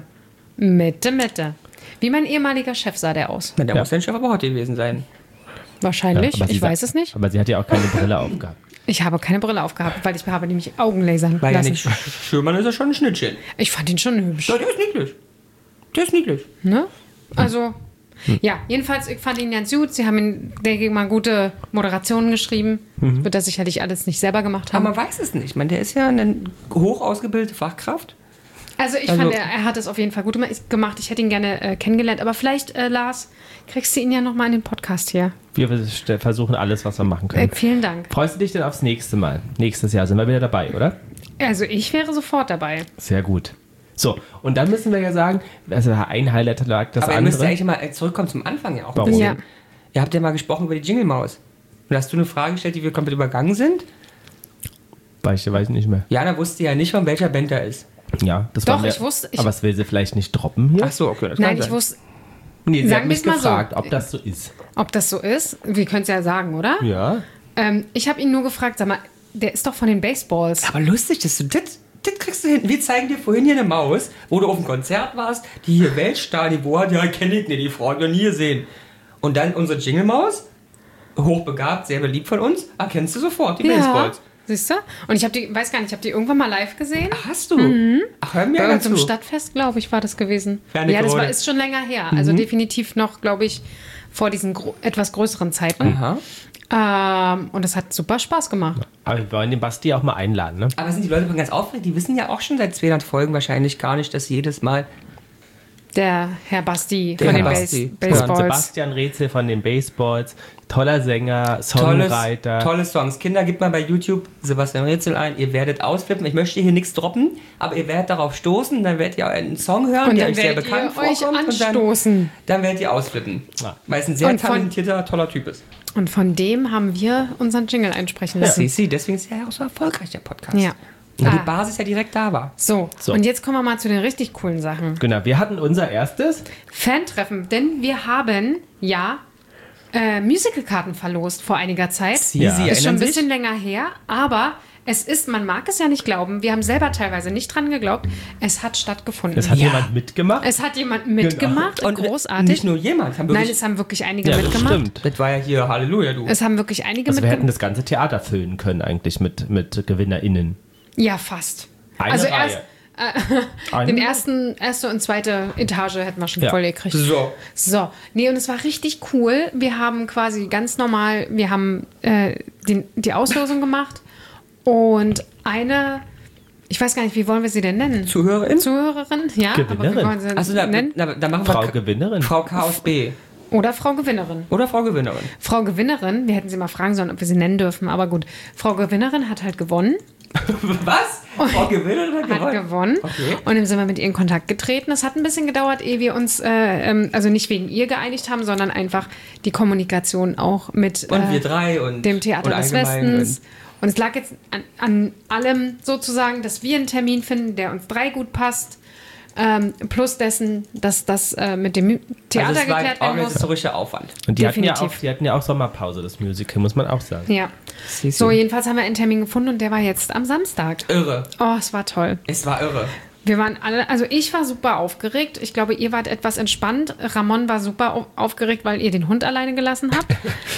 Wie mein ehemaliger Chef sah der aus. Na, der Ja. muss dein Chef aber heute gewesen sein. Wahrscheinlich, Ja, aber ich sie weiß sa- es nicht. Aber sie hat ja auch keine Brille aufgehabt. Ich habe keine Brille aufgehabt, weil ich habe nämlich Augenlasern Weil ja lassen. nicht Schürmann ist ja schon ein Schnittchen. Ich fand ihn schon hübsch. Ja, der ist niedlich. Der ist niedlich. Ne? Also, ja, jedenfalls, ich fand ihn ganz gut. Sie haben ihn, denke ich mal, gute Moderationen geschrieben. Wird das sicherlich alles nicht selber gemacht Aber haben. man weiß es nicht. Ich meine, der ist ja eine hoch ausgebildete Fachkraft. Also, ich fand, er hat es auf jeden Fall gut gemacht. Ich hätte ihn gerne kennengelernt. Aber vielleicht, Lars, kriegst du ihn ja nochmal in den Podcast hier. Wir versuchen alles, was wir machen können. Vielen Dank. Freust du dich denn aufs nächste Mal? Nächstes Jahr sind wir wieder dabei, oder? Also, ich wäre sofort dabei. Sehr gut. So, und dann müssen wir ja sagen, also ein Highlight lag das Aber ihr müsst ja andere. eigentlich mal zurückkommen zum Anfang ja auch. ein Warum? bisschen. Ja. Ihr habt ja mal gesprochen über die Jingle-Maus. Und hast du eine Frage gestellt, die wir komplett übergangen sind? Weiß ich nicht mehr. Jana wusste ja nicht, von welcher Band er ist. Ja, das Doch, war mir, ich wusste- aber es will sie vielleicht nicht droppen hier. Ach so, okay. Das Nein, kann ich sein. wusste, Nee, sie sagen hat mich wir's mal so. gefragt, ob das so ist. ob das so ist. Wir können es ja sagen, oder? Ja. Ich habe ihn nur gefragt, sag mal, der ist doch von den Baseballs. Aber lustig, dass du das kriegst du hin. Wir zeigen dir vorhin hier eine Maus, wo du auf einem Konzert warst, die hier Weltstar-Niveau hat. Ja, kenne ich nicht, die Frau hab ich noch nie gesehen. Und dann unsere Jingle-Maus, hochbegabt, sehr beliebt von uns, erkennst du sofort die Baseballs. Siehst du? Und ich habe die, weiß gar nicht, ich habe die irgendwann mal live gesehen. Ach, hast du? Ach, hör mir Bei ja uns im zu. Stadtfest, glaube ich, war das gewesen. Ferne Ja, das Krone. ist schon länger her. Also definitiv noch, glaube ich, vor diesen etwas größeren Zeiten. Aha. Und es hat super Spaß gemacht. Aber wir wollen den Basti auch mal einladen, ne? Aber sind die Leute ganz aufgeregt? Die wissen ja auch schon seit 200 Folgen wahrscheinlich gar nicht, dass jedes Mal Der Herr Basti Der von Herr den Basti. Baseballs. Sebastian Rätsel von den Baseballs. Toller Sänger, Songwriter. Tolle Songs. Kinder, gebt mal bei YouTube Sebastian Rätsel ein. Ihr werdet ausflippen. Ich möchte hier nichts droppen, aber ihr werdet darauf stoßen. Dann werdet ihr einen Song hören, Und der dann euch sehr werdet bekannt ihr euch vorkommt. anstoßen. Dann werdet ihr ausflippen. Ja. Weil es ein sehr Und von- talentierter, toller Typ ist. Und von dem haben wir unseren Jingle einsprechen lassen. Sissi, deswegen ist er ja auch so erfolgreich, der Podcast. Ja. Weil die Ah. Basis ja direkt da war. So, und jetzt kommen wir mal zu den richtig coolen Sachen. Genau, wir hatten unser erstes. Fan-Treffen, denn wir haben Musicalkarten verlost vor einiger Zeit. Sie Ja. Ist schon ein erinnern sich? bisschen länger her, aber es ist, man mag es ja nicht glauben, wir haben selber teilweise nicht dran geglaubt, es hat stattgefunden. Es hat Ja. jemand mitgemacht. Es hat jemand mitgemacht, Und großartig. nicht nur jemand. Haben Nein, wirklich, es haben wirklich einige Ja, das mitgemacht. stimmt. das war ja hier Halleluja, du. Es haben wirklich einige Also wir hätten mitgemacht. das ganze Theater füllen können eigentlich mit GewinnerInnen. Ja, fast. Eine Also Reihe. den erste und zweite Etage hätten wir schon Ja. voll gekriegt. So. Nee, und es war richtig cool. Wir haben quasi ganz normal, wir haben die Auslosung gemacht und ich weiß gar nicht, wie wollen wir sie denn nennen? Zuhörerin? Zuhörerin, ja. Gewinnerin. Aber wie wollen sie Also nennen? da machen Frau wir Gewinnerin. Frau K aus B. Oder Frau Gewinnerin. Oder Frau Gewinnerin. Frau Gewinnerin, wir hätten sie mal fragen sollen, ob wir sie nennen dürfen, aber gut. Frau Gewinnerin hat halt gewonnen. Was? Frau Gewinnerin Hat gewonnen. Okay. Und dann sind wir mit ihr in Kontakt getreten. Es hat ein bisschen gedauert, ehe wir uns, also nicht wegen ihr geeinigt haben, sondern einfach die Kommunikation auch mit Und wir drei und dem Theater und des allgemein Westens. Und es lag jetzt an allem sozusagen, dass wir einen Termin finden, der uns drei gut passt. Plus dessen, dass das mit dem Theater Also es war ein geklärt werden muss. organisatorischer Aufwand. Und die hatten Definitiv. ja auch Sommerpause, das Musical, muss man auch sagen. Ja. So, jedenfalls haben wir einen Termin gefunden und der war jetzt am Samstag. Irre. Oh, es war toll. Es war irre. Wir waren alle, also ich war super aufgeregt. Ich glaube, ihr wart etwas entspannt. Ramon war super aufgeregt, weil ihr den Hund alleine gelassen habt.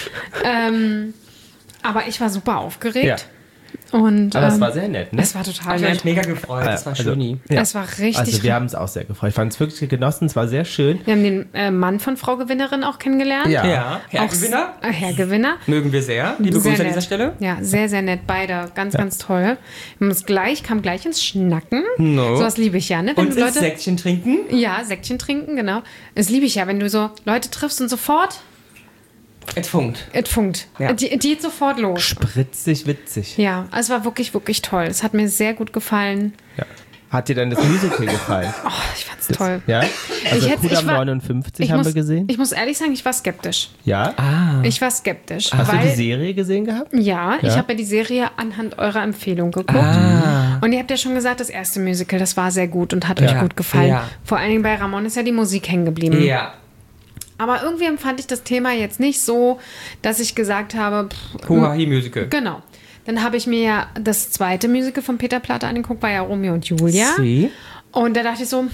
Aber ich war super aufgeregt. Ja. Und, Aber es war sehr nett, ne? Es war total Hab ich mich nett. mega gefreut. Das war schön. Ja. Es war richtig Also wir haben es auch sehr gefreut. Ich fand es wirklich genossen, es war sehr schön. Wir haben den Mann von Frau Gewinnerin auch kennengelernt. Ja, Herr Auch Gewinner. Herr Gewinner. Mögen wir sehr. Liebe Sehr Grüße an nett. dieser Stelle. Ja, sehr, sehr nett. Beide. Ganz, ganz toll. Kam gleich ins Schnacken. No. Sowas liebe ich ja, ne? Wenn Und du ins Säckchen trinken. Ja, Säckchen trinken, genau. Das liebe ich ja, wenn du so Leute triffst und sofort, Es funkt. es funkt. Ja. Die geht sofort los. Spritzig, witzig. Ja, es war wirklich, wirklich toll. Es hat mir sehr gut gefallen. Ja. Hat dir denn das Musical gefallen? Oh, ich fand's toll. Ja? Also Ich Kudam war- 59 haben wir gesehen. Ich muss ehrlich sagen, ich war skeptisch. Ja? Ich war skeptisch. Hast weil, du die Serie gesehen gehabt? Ja, ich Ja? habe ja die Serie anhand eurer Empfehlung geguckt. Und ihr habt ja schon gesagt, das erste Musical, das war sehr gut und hat euch gut gefallen. Ja. Vor allen Dingen bei Ramon ist ja die Musik hängen geblieben. Ja. Aber irgendwie empfand ich das Thema jetzt nicht so, dass ich gesagt habe, Huahi-Musical. genau. Dann habe ich mir ja das zweite Musical von Peter Plate angeguckt, war ja Romeo und Julia. Sie? Und da dachte ich so,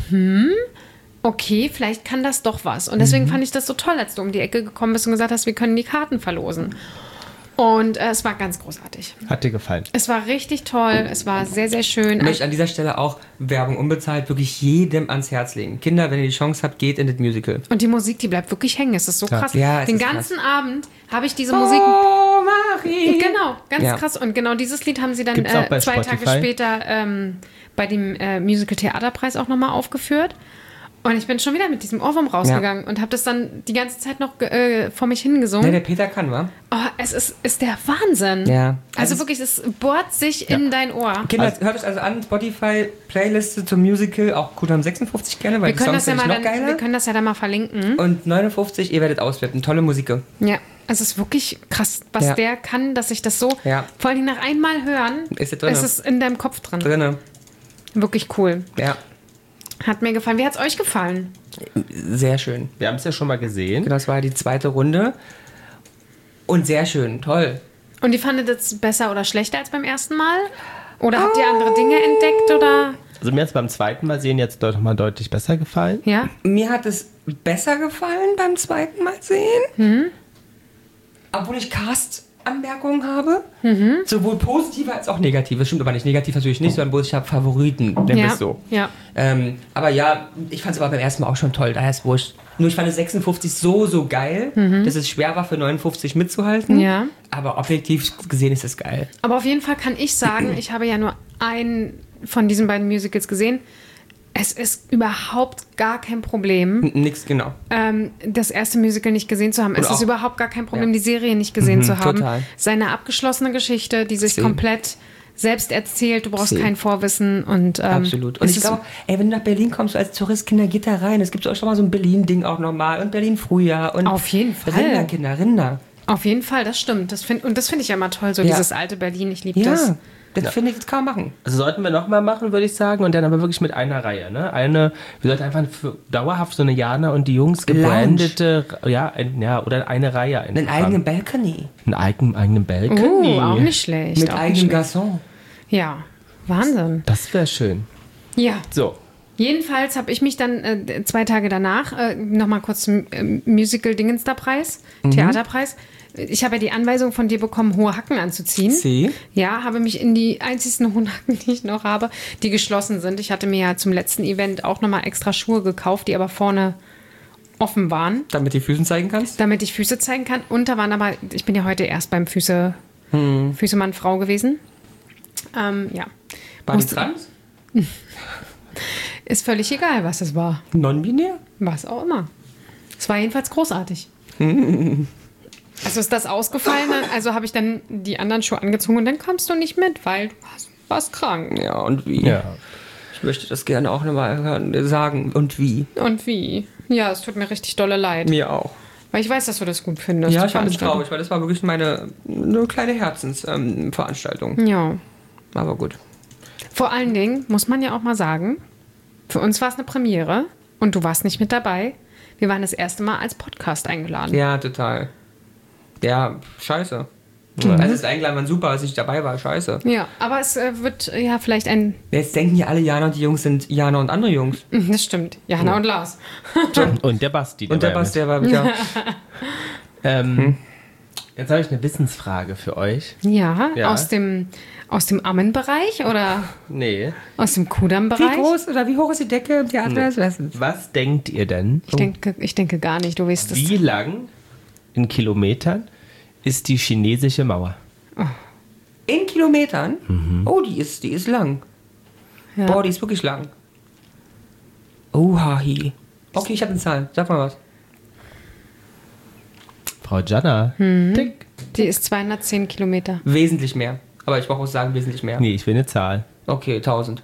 okay, vielleicht kann das doch was. Und deswegen fand ich das so toll, als du um die Ecke gekommen bist und gesagt hast, wir können die Karten verlosen. Und es war ganz großartig. Hat dir gefallen? Es war richtig toll, es war sehr, sehr schön. Ich möchte an dieser Stelle auch Werbung unbezahlt wirklich jedem ans Herz legen. Kinder, wenn ihr die Chance habt, geht in das Musical. Und die Musik, die bleibt wirklich hängen. Es ist so krass. Ja, es Den ist ganzen Abend habe ich diese Musik... Oh, Marie! Genau, ganz Ja. krass. Und genau dieses Lied haben sie dann Gibt's auch bei 2 Tage Spotify? später bei dem Musical Theaterpreis auch nochmal aufgeführt. Und ich bin schon wieder mit diesem Ohrwurm rausgegangen und habe das dann die ganze Zeit noch vor mich Ja, hingesungen. der Peter kann, wa? Oh, es ist der Wahnsinn. Ja. Also wirklich, es bohrt sich in dein Ohr. Kinder, hört euch also an, Spotify-Playliste zum Musical, auch Kudam 56 gerne, weil Wir die können, Songs das ja sind mal noch dann, geiler. wir können das ja dann mal verlinken. Und 59, ihr werdet ausflippen. Tolle Musik. Ja, es ist wirklich krass, was Ja. der kann, dass ich das so, Ja. vor allem nach einmal hören, Ist es drinne. ist es in deinem Kopf drin. Drinne. Wirklich cool. Ja, Hat mir gefallen. Wie hat es euch gefallen? sehr schön. Wir haben es ja schon mal gesehen. Das war die zweite Runde. Und sehr schön, toll. Und die fandet es besser oder schlechter als beim ersten Mal? Oder habt ihr andere Dinge entdeckt? Oder? Also mir hat es beim zweiten Mal sehen jetzt noch mal deutlich besser gefallen. Ja? Mir hat es besser gefallen beim zweiten Mal sehen. Obwohl ich Cast-Anmerkungen habe. Sowohl positive als auch negative. Stimmt aber nicht. Negativ natürlich nicht, sondern bloß ich habe Favoriten. Nennen wir Ja. es so. Ja. Aber ja, ich fand es aber beim ersten Mal auch schon toll. Daher ist wurscht. Nur ich fand es 56 so geil, dass es schwer war für 59 mitzuhalten. Ja. Aber objektiv gesehen ist es geil. Aber auf jeden Fall kann ich sagen, ich habe ja nur einen von diesen beiden Musicals gesehen. Es ist überhaupt gar kein Problem, Nix, genau. das erste Musical nicht gesehen zu haben. Oder Es ist auch- überhaupt gar kein Problem, die Serie nicht gesehen zu haben. total. Seine abgeschlossene Geschichte, die sich See. komplett selbst erzählt, du brauchst See. kein Vorwissen. Und, Absolut. Und es ich ist- glaube, wenn du nach Berlin kommst, als Tourist, Kinder, geht da rein. Es gibt auch schon mal so ein Berlin-Ding auch nochmal. Und Berlin-Frühjahr. Und Auf jeden Fall. Rinder. Auf jeden Fall, das stimmt. Und das finde ich ja immer toll, so Ja. dieses alte Berlin. Ich liebe Ja, das. das finde ich, das kann man machen. Also sollten wir nochmal machen, würde ich sagen. Und dann aber wirklich mit einer Reihe. Ne? Wir sollten einfach für dauerhaft so eine Jana und die Jungs gebrandete, oder eine Reihe einfach Einen eigenen Balcony. Einen eigenen Balcony. Auch nicht schlecht. Mit auch eigenem nicht Garçon. schlecht. Ja, Wahnsinn. Das wäre schön. Ja. So. Jedenfalls habe ich mich dann 2 Tage danach nochmal kurz zum Musical-Dingens-Preis, Theaterpreis. Ich habe ja die Anweisung von dir bekommen, hohe Hacken anzuziehen. Sie? Ja, habe mich in die einzigsten hohen Hacken, die ich noch habe, die geschlossen sind. Ich hatte mir ja zum letzten Event auch nochmal extra Schuhe gekauft, die aber vorne offen waren, Damit die Füßen zeigen kannst? damit ich Füße zeigen kann. Und da waren aber, ich bin ja heute erst beim Füßemann-Frau gewesen. Ja. War die Musste- trans? Ist völlig egal, was es war. Non-binär? Was auch immer. Es war jedenfalls großartig. Also ist das ausgefallen, also habe ich dann die anderen Schuhe angezogen und dann kommst du nicht mit, weil du warst krank. Ja, und wie? Ja. Ich möchte das gerne auch nochmal sagen. Und wie? Und wie? Ja, es tut mir richtig dolle leid. Mir auch. Weil ich weiß, dass du das gut findest. Ja, die ich fand es Veranstaltung. traurig, weil das war wirklich eine kleine Herzensveranstaltung. Ja. Aber gut. Vor allen Dingen muss man ja auch mal sagen, für uns war es eine Premiere und du warst nicht mit dabei. Wir waren das erste Mal als Podcast eingeladen. Ja, total. Ja, scheiße. Also es ist eingeladen, war super, als ich dabei war, scheiße. Ja, aber es wird ja vielleicht ein... Jetzt denken ja alle, Jana und die Jungs sind Jana und andere Jungs. Das stimmt. Jana und Lars. Und der Basti. Und der war ja Bass, der war ja. Jetzt habe ich eine Wissensfrage für euch. Ja, Ja. aus dem Ammenbereich oder Nee. aus dem Wie Kudamm-Bereich? groß oder wie hoch ist die Decke im Theater des Westens? Was denkt ihr denn? Ich denke gar nicht, du weißt es. Wie lang in Kilometern ist die chinesische Mauer? In Kilometern? Oh, die ist lang. Ja. Boah, die ist wirklich lang. Oh, hi. Okay, ich habe eine Zahl. Sag mal was. Frau Jana. Tick. Die ist 210 Kilometer. Wesentlich mehr. Aber ich brauche auch sagen, wesentlich mehr. Nee, ich will eine Zahl. Okay, 1000.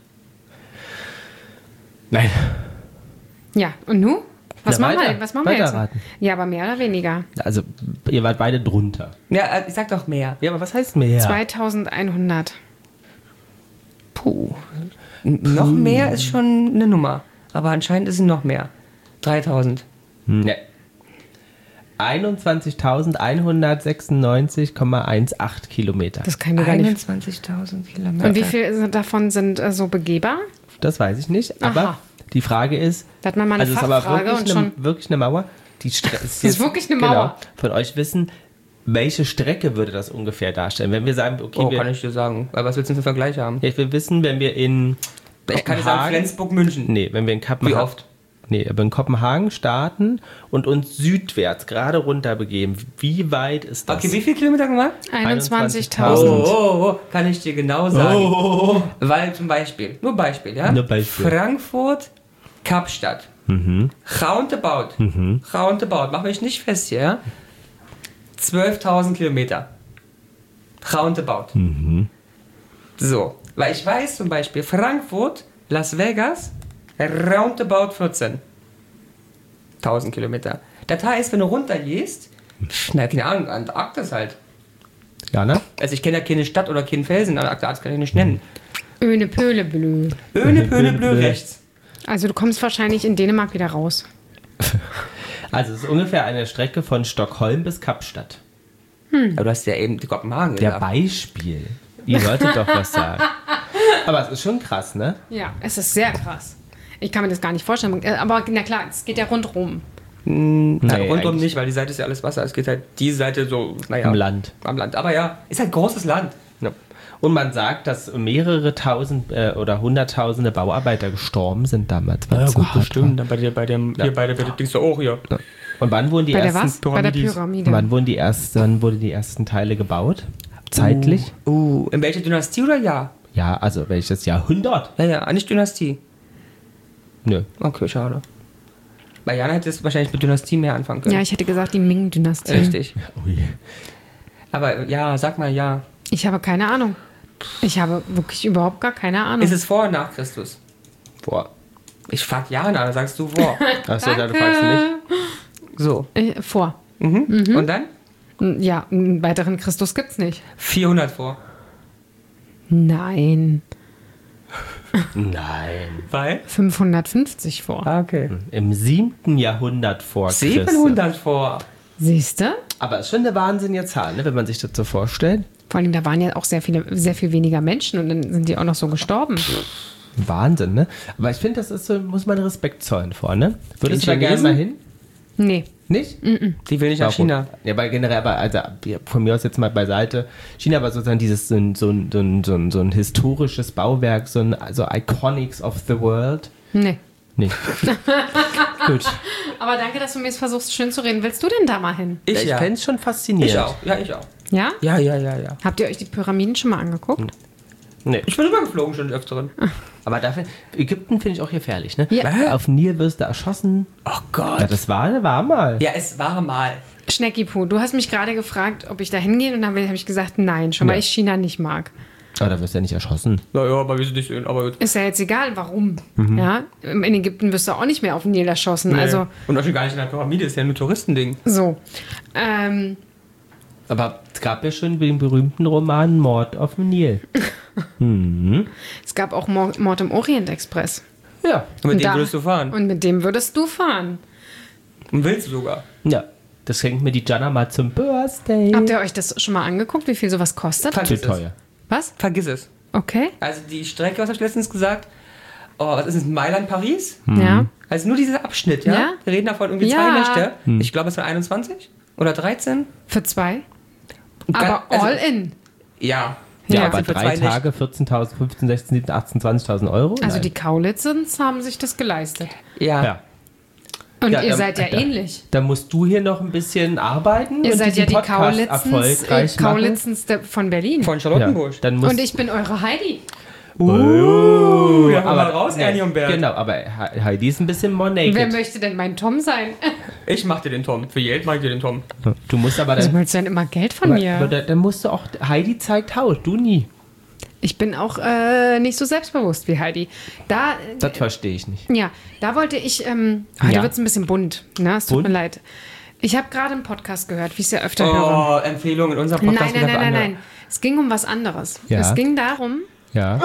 Nein. Ja, und nu? Was Na, machen weiter. wir? Was machen wir jetzt? Weiterraten. Ja, aber mehr oder weniger. Also, ihr wart beide drunter. Ja, ich sag doch mehr. Ja, aber was heißt mehr? 2100. Puh. Noch mehr ist schon eine Nummer. Aber anscheinend ist es noch mehr. 3000. Nee. 21.196,18 Kilometer. Das kann ich mir gar nicht. 21.000 Kilometer. Und wie viel davon sind so begehbar? Das weiß ich nicht. Aber Aha. die Frage ist, Da hat man mal eine also es ist aber Fachfrage und wirklich eine Mauer. Die ist wirklich eine Mauer. Von euch wissen, welche Strecke würde das ungefähr darstellen? Wenn wir sagen, okay, kann ich dir sagen. Aber was willst du denn für Vergleich haben? ich will wissen, wenn wir in Ich kann dir sagen, Kopenhagen- Flensburg, München. Nee, wenn wir in Kopenhagen. Wie oft? Nee, aber in Kopenhagen starten und uns südwärts gerade runter begeben. Wie weit ist das? Okay, wie viele Kilometer gemacht? 21.000. Kann ich dir genau sagen. Weil zum Beispiel, nur Beispiel, ja? Nur Beispiel. Frankfurt, Kapstadt. Roundabout. Roundabout, mach mich nicht fest hier, ja? 12.000 Kilometer. Roundabout. So, weil ich weiß zum Beispiel, Frankfurt, Las Vegas, roundabout 14.000 Kilometer. Das heißt, wenn du runtergehst, na, keine Ahnung, Antarktis halt. Ja, ne? Also ich kenne ja keine Stadt oder keinen Felsen, Antarktis kann ich nicht nennen. Öne Pöhle blö. Öne, Pöne, Blö, rechts. Also du kommst wahrscheinlich in Dänemark wieder raus. Also es ist ungefähr eine Strecke von Stockholm bis Kapstadt. Aber du hast ja eben die Kopenhagen Der gesagt. Beispiel. Ihr solltet doch was sagen. Aber es ist schon krass, ne? Ja, es ist sehr krass. Ich kann mir das gar nicht vorstellen. Aber na klar, es geht ja rundrum. Nein, Nee, rundum eigentlich- nicht, weil die Seite ist ja alles Wasser. Es geht halt die Seite so, naja. Am Land. Am Land. Aber ja, ist halt großes Land. Ja. Und man sagt, dass mehrere tausend oder hunderttausende Bauarbeiter gestorben sind damals. weil es so hart war. Bei dir, bei dem, hier bei der Dings auch hier. Und wann wurden die Bei der ersten was? Bei der Pyramidis. Pyramide. Wann wurden die ersten Teile gebaut? Zeitlich? In welcher Dynastie oder Jahr? Ja, also welches Jahrhundert? Ja, nicht Dynastie. Nö. Okay, schade. Bei Jana hätte es wahrscheinlich mit Dynastie mehr anfangen können. Ja, ich hätte gesagt, die Ming-Dynastie. Richtig. Oh je. Aber ja, sag mal ja. Ich habe keine Ahnung. Ich habe wirklich überhaupt gar keine Ahnung. Ist es vor oder nach Christus? Vor. Ich frag Jana, dann sagst du vor. Achso, ja, du fragst nicht. So. Vor. Und dann? Ja, einen weiteren Christus gibt's nicht. 400 vor. Nein. Nein. Weil? 550 vor. Okay. Im 7. Jahrhundert vor Christus. 700 vor. Siehst du? Aber ist schon eine wahnsinnige Zahl, ne, wenn man sich das so vorstellt. Vor allem, da waren ja auch sehr viel weniger Menschen und dann sind die auch noch so gestorben. Wahnsinn, ne? Aber ich finde, das ist so, muss man Respekt zollen vor, ne? Würdest Die du da gerne Chinesen? mal hin? Nee. Nicht? Die will nicht nach China. Ja, weil generell, aber also von mir aus jetzt mal beiseite. China war sozusagen dieses so ein historisches Bauwerk, so Iconics of the World. Nee. Nicht. Gut. Aber danke, dass du mir jetzt versuchst, schön zu reden. Willst du denn da mal hin? Ich Ich fände es schon faszinierend. Ich auch. Ja, ich auch. Ja? Ja. Habt ihr euch die Pyramiden schon mal angeguckt? Nee. Ich bin rübergeflogen schon des Öfteren. Aber dafür, Ägypten finde ich auch gefährlich, ne? Ja. Auf dem Nil wirst du erschossen. Oh Gott. Ja, das war mal. Ja, es war mal. Schneckipu, du hast mich gerade gefragt, ob ich da hingehe und dann habe ich gesagt, nein, schon weil Ja. ich China nicht mag. Aber da wirst du ja nicht erschossen. Naja, aber wir sind nicht sehen. Aber Ist ja jetzt egal, warum. Ja? In Ägypten wirst du auch nicht mehr auf den Nil erschossen. Nee. Also, Und auch schon gar nicht in der Pyramide, ist ja nur Touristending. so. Aber es gab ja schon den berühmten Roman Mord auf dem Nil. Es gab auch Mord im Orient Express. Ja. Und mit dem Da- würdest du fahren. Und mit dem würdest du fahren. Und willst du sogar. Ja. Das schenkt mir die Jana mal zum Birthday. Habt ihr euch das schon mal angeguckt, wie viel sowas kostet? Zu Vergiss es. teuer. Was? Vergiss es. Okay. Also die Strecke, was habe ich letztens gesagt? Oh, was ist es? Mailand, Paris? Ja. Also nur dieser Abschnitt, ja? Ja. Wir reden davon irgendwie Ja. 2 Nächte. Ich glaube, es waren 21 oder 13. Für 2. Und Aber also- all in. Ja. Ja, Ja, aber für 3 2 Nächte. Tage, 14.000, 15, 16, 17, 18, 20.000 Euro? Also Nein. die Kaulitzens haben sich das geleistet. Ja. Ja. Und Ja, ihr da- seid ja da- ähnlich. Da musst du hier noch ein bisschen arbeiten Ihr und seid ja diesen die Podcast erfolgreich machen. Kaulitzens von Berlin. Von Ja, Charlottenburg. dann musst Und ich bin eure Heidi. Ja, aber raus, nee, Ernie und Bert. Genau, aber Heidi ist ein bisschen more naked. Wer möchte denn mein Tom sein? Ich mach dir den Tom. Für Geld mach ich dir den Tom. Du musst aber Also dann... willst du denn immer Geld von Aber mir? dann musst du auch... Heidi zeigt Haut, du nie. Ich bin auch nicht so selbstbewusst wie Heidi. Da, Das verstehe ich nicht. ja, da wollte ich, heute Ja. wird es ein bisschen bunt, ne? Es tut Bunt? mir leid. Ich habe gerade einen Podcast gehört, wie ich es ja öfter höre. Oh, Empfehlung in unserem Nein, Podcast. nein, wieder nein, für nein, andere. nein. Es ging um was anderes. Ja. Es ging darum, Ja.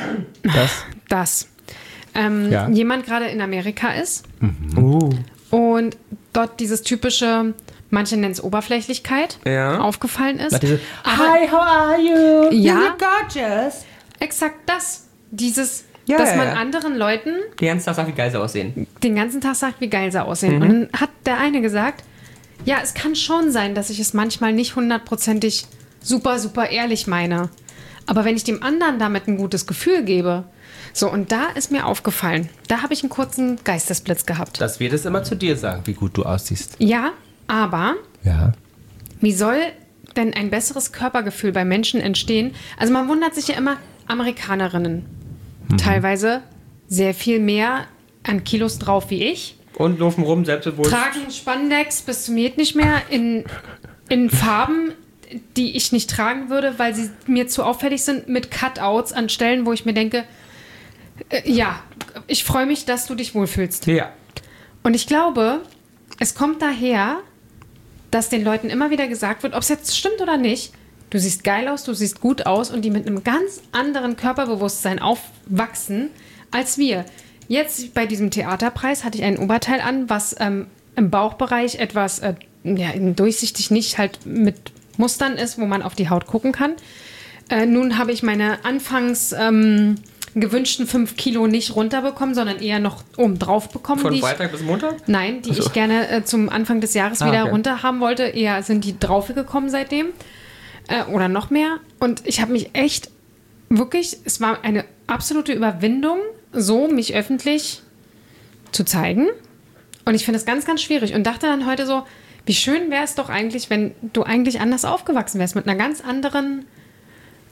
dass Ja. jemand gerade in Amerika ist Oh. und dort dieses typische, manche nennen es Oberflächlichkeit, Ja. aufgefallen ist. Nach diese, Aber- Hi, how are you? Ja. You look gorgeous. Exakt das. Dieses, Ja, dass ja, man ja. anderen Leuten Den ganzen Tag sagt, wie geil sie aussehen. den ganzen Tag sagt, wie geil sie aussehen. Und dann hat der eine gesagt, ja, es kann schon sein, dass ich es manchmal nicht hundertprozentig super, super ehrlich meine. Aber wenn ich dem anderen damit ein gutes Gefühl gebe, so, und da ist mir aufgefallen, da habe ich einen kurzen Geistesblitz gehabt. Dass wir das immer zu dir sagen, wie gut du aussiehst. Ja, aber Ja. wie soll denn ein besseres Körpergefühl bei Menschen entstehen? Also man wundert sich ja immer, Amerikanerinnen, teilweise sehr viel mehr an Kilos drauf wie ich, Und laufen rum, selbstbewusst. tragen Spandex bis zum geht nicht mehr in Farben, die ich nicht tragen würde, weil sie mir zu auffällig sind, mit Cutouts an Stellen, wo ich mir denke, ja, ich freue mich, dass du dich wohlfühlst. Ja. Und ich glaube, es kommt daher, dass den Leuten immer wieder gesagt wird, ob es jetzt stimmt oder nicht, du siehst geil aus, du siehst gut aus und die mit einem ganz anderen Körperbewusstsein aufwachsen als wir. Jetzt bei diesem Theaterpreis hatte ich ein Oberteil an, was im Bauchbereich etwas durchsichtig nicht halt mit Mustern ist, wo man auf die Haut gucken kann. Nun habe ich meine anfangs gewünschten 5 Kilo nicht runterbekommen, sondern eher noch oben drauf bekommen. Von die ich- Freitag bis Montag? Nein, die ich gerne zum Anfang des Jahres wieder okay. runter haben wollte. Eher sind die draufgekommen seitdem. Oder noch mehr. Und ich habe mich echt, wirklich, es war eine absolute Überwindung, so mich öffentlich zu zeigen. Und ich finde es ganz, ganz schwierig. Und dachte dann heute so, wie schön wäre es doch eigentlich, wenn du eigentlich anders aufgewachsen wärst, mit einer ganz anderen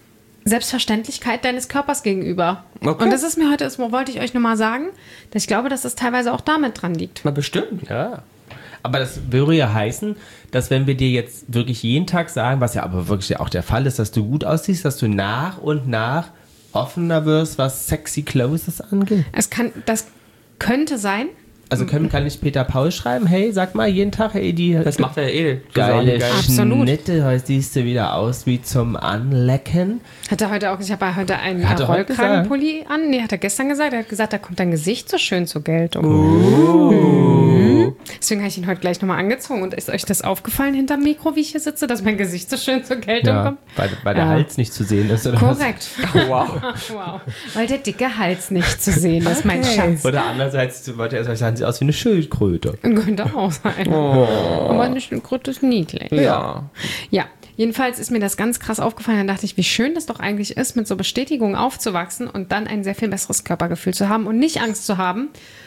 Selbstverständlichkeit deines Körpers gegenüber. Okay. Und das ist mir heute, das wollte ich euch nochmal sagen, dass ich glaube, dass das teilweise auch damit dran liegt. Na, bestimmt. Ja. Aber das würde ja heißen, dass wenn wir dir jetzt wirklich jeden Tag sagen, was ja aber wirklich auch der Fall ist, dass du gut aussiehst, dass du nach und nach offener wirst, was sexy Clothes angeht. Das könnte sein. Also kann ich Peter Paul schreiben, hey, sag mal jeden Tag, hey, die Das macht er ja eh. geile Absolut. Schnitte, heute siehst du wieder aus wie zum Anlecken. Ich habe heute einen Hat er heute Rollkragenpulli an. Nee, hat er gestern gesagt. Er hat gesagt, da kommt dein Gesicht so schön zur Geltung. Deswegen habe ich ihn heute gleich nochmal angezogen. Und ist euch das aufgefallen hinterm Mikro, wie ich hier sitze, dass mein Gesicht so schön zur Geltung Ja, kommt? weil der Hals nicht zu sehen ist. Oder Korrekt. Wow. Wow. Weil der dicke Hals nicht zu sehen ist, mein Schatz. Was? Oder andererseits wollte er sagen, sieht aus wie eine Schildkröte. Könnte auch sein. Aber eine Schildkröte ist niedlich. Ja. Ja, jedenfalls ist mir das ganz krass aufgefallen. Dann dachte ich, wie schön das doch eigentlich ist, mit so Bestätigung aufzuwachsen und dann ein sehr viel besseres Körpergefühl zu haben und nicht Angst zu haben,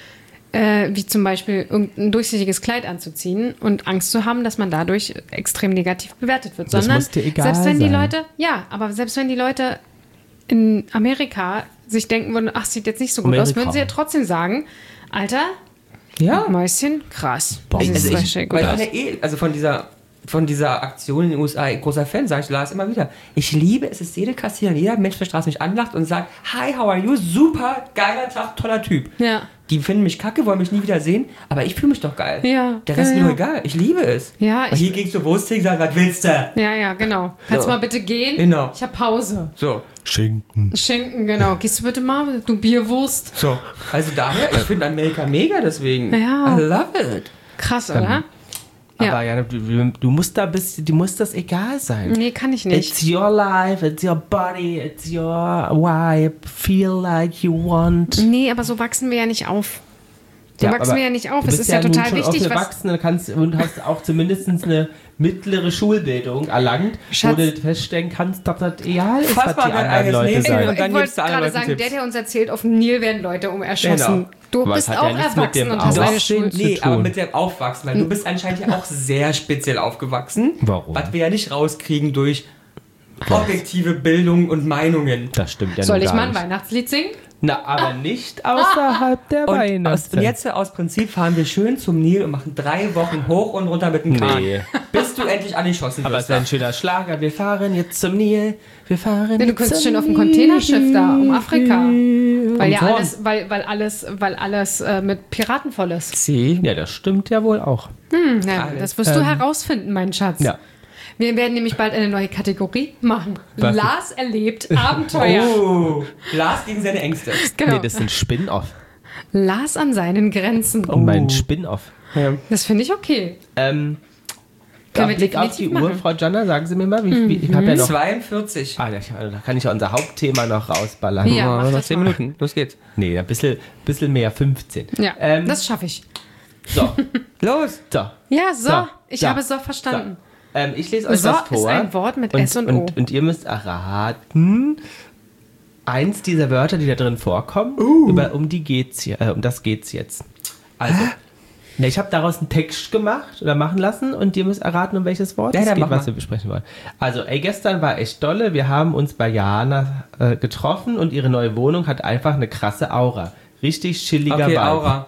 wie zum Beispiel irgendein durchsichtiges Kleid anzuziehen und Angst zu haben, dass man dadurch extrem negativ bewertet wird. Das Sondern muss dir egal selbst wenn die sein. Leute, aber selbst wenn die Leute in Amerika sich denken würden, ach, sieht jetzt nicht so gut aus, würden sie ja trotzdem sagen, Alter, Ja. Mäuschen, krass. Boah, Das ist Also richtig ich, gut weil aus. ich bin ja von dieser Aktion in den USA ein großer Fan, sage ich Lars immer wieder. Ich liebe es, ist jede Kassiererin, jeder Mensch auf der Straße mich anlacht und sagt, hi, how are you? Super, geiler Tag, toller Typ. Ja. Die finden mich kacke, wollen mich nie wieder sehen, aber ich fühle mich doch geil. Ja, Der Rest ist ja, mir ja. doch egal. Ich liebe es. Ja, Weil hier gingst du Wurst hin, sag, was willst du? Ja, genau. Kannst So. du mal bitte gehen? Genau. Ich habe Pause. So, Schinken. Schinken, genau. Gehst du bitte mal, du Bierwurst? so. Also daher, ich finde Amerika mega, deswegen. Ja. I love it. Krass, oder? Ja. Aber ja, du musst dir muss das egal sein. Nee, kann ich nicht. It's your life, it's your body, it's your vibe. Feel like you want. Nee, aber so wachsen wir ja nicht auf. So wachsen aber wir ja nicht auf. Du Es bist ist ja nun total schon wichtig, was... Erwachsene und hast auch zumindest eine mittlere Schulbildung erlangt, Schatz. wo du feststellen kannst, dass das egal ist, Fass was mal die dein anderen eigenes Leute Leben sagen. und dann Ich wollte gibst du anderen gerade Leuten sagen, Tipps. der uns erzählt, auf dem Nil werden Leute erschossen. Genau. Du Aber bist es hat ja auch nichts mit erwachsen dem und hast Aussehen eine Schule. zu Nee, tun. aber mit dem Aufwachsen, weil du bist anscheinend ja auch sehr speziell aufgewachsen. Warum? Was wir ja nicht rauskriegen durch objektive Bildung und Meinungen. Das stimmt ja Soll nun ich gar mal ein nicht. Weihnachtslied singen? Na, aber nicht außerhalb der Und Weihnachtszeit. jetzt aus Prinzip fahren wir schön zum Nil und machen 3 Wochen hoch und runter mit dem Kahn. Nee. Bis du endlich angeschossen Aber es wirst. ist ein schöner Schlager. Wir fahren jetzt zum Nil. Wir fahren Ja, du jetzt könntest zum schön auf dem Containerschiff da, um Afrika. Weil ja Horn. alles mit Piraten voll ist. Sie? Ja, das stimmt ja wohl auch. Ja, das wirst du herausfinden, mein Schatz. Ja. Wir werden nämlich bald eine neue Kategorie machen. Was? Lars erlebt Abenteuer. Oh, Lars gegen seine Ängste. Genau. Nee, das ist ein Spin-off. Lars an seinen Grenzen. Mein Spin-off. Ja. Das finde ich okay. Können wir Blick auf die definitiv Uhr, machen. Frau Jana, sagen Sie mir mal, ich habe ja noch... 42. Da kann ich ja unser Hauptthema noch rausballern. Ja, mach noch das 10 mal. Minuten. Los geht's. Nee, ein bisschen mehr, 15. Ja, Ähm, das schaffe ich. So, Los. so. Ja, so. So, Ich so, habe so verstanden. Ich lese euch So was vor. ist ein Wort mit S und O. Und ihr müsst erraten, eins dieser Wörter, die da drin vorkommen, um das geht's jetzt. Also, ne, ich habe daraus einen Text gemacht oder machen lassen und ihr müsst erraten, um welches Wort Ja, es dann geht, mach was mal. wir besprechen wollen. Also, gestern war echt dolle. Wir haben uns bei Jana getroffen und ihre neue Wohnung hat einfach eine krasse Aura. Richtig chilliger Okay, Vibe. Aura.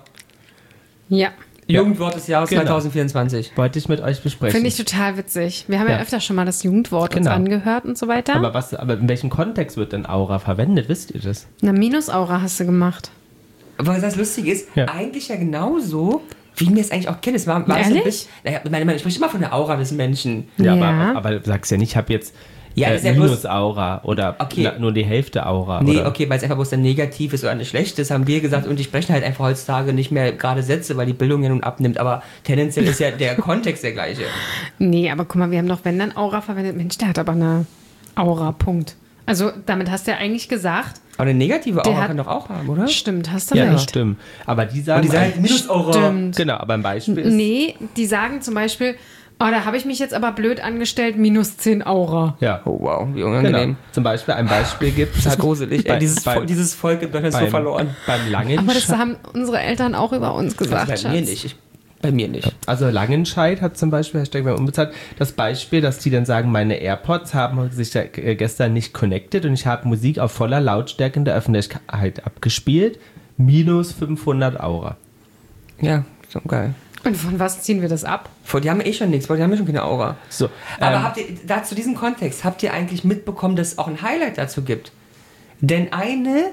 Ja, Jugendwort des Jahres Genau. 2024. Wollte ich mit euch besprechen. finde ich total witzig. Wir haben ja Ja. öfter schon mal das Jugendwort uns Genau. angehört und so weiter. Aber in welchem Kontext wird denn Aura verwendet? Wisst ihr das? Eine Minusaura hast du gemacht. Aber was das lustig ist, Ja. eigentlich ja genauso, wie wir es eigentlich auch kennen. Es war so ein Ehrlich? bisschen, naja, man spricht immer von der Aura des Menschen. Ja, Ja. aber du sagst ja nicht, ich habe jetzt Ja, das ist ja bloß- Minus-Aura oder Okay. nur die Hälfte Aura. Nee, oder? okay, weil es einfach bloß dann negativ ist oder nicht schlecht ist, haben wir gesagt, und die sprechen halt einfach heutzutage nicht mehr gerade Sätze, weil die Bildung ja nun abnimmt, aber tendenziell ist ja der Kontext der gleiche. Nee, aber guck mal, wir haben doch, wenn dann Aura verwendet. Mensch, der hat aber eine Aura, Punkt. Also damit hast du ja eigentlich gesagt, Aber eine negative Der Aura hat- kann doch auch haben, oder? stimmt, hast du Ja, das recht. stimmt. Aber die sagen, Und die sagen halt Minusaura. Stimmt. genau, aber ein Beispiel ist, Nee, die sagen zum Beispiel, oh, da habe ich mich jetzt aber blöd angestellt, minus 10 Aura. ja, Oh wow, wie genau. unangenehm. Zum Beispiel ein Beispiel gibt Das ist gruselig. Bei- Dieses beim- Volk in Deutschland ist so verloren. Beim langen Aber das haben unsere Eltern auch über uns gesagt, Bei mir Schatz. nicht. Bei mir nicht. Also Langenscheid hat zum Beispiel, Hashtag wer unbezahlt, das Beispiel, dass die dann sagen, meine AirPods haben sich gestern nicht connected und ich habe Musik auf voller Lautstärke in der Öffentlichkeit abgespielt. Minus 500 Aura. Ja, so geil. Und von was ziehen wir das ab? Die haben schon nichts, die haben schon keine Aura. So, Aber habt ihr, zu diesem Kontext, habt ihr eigentlich mitbekommen, dass es auch ein Highlight dazu gibt? Denn eine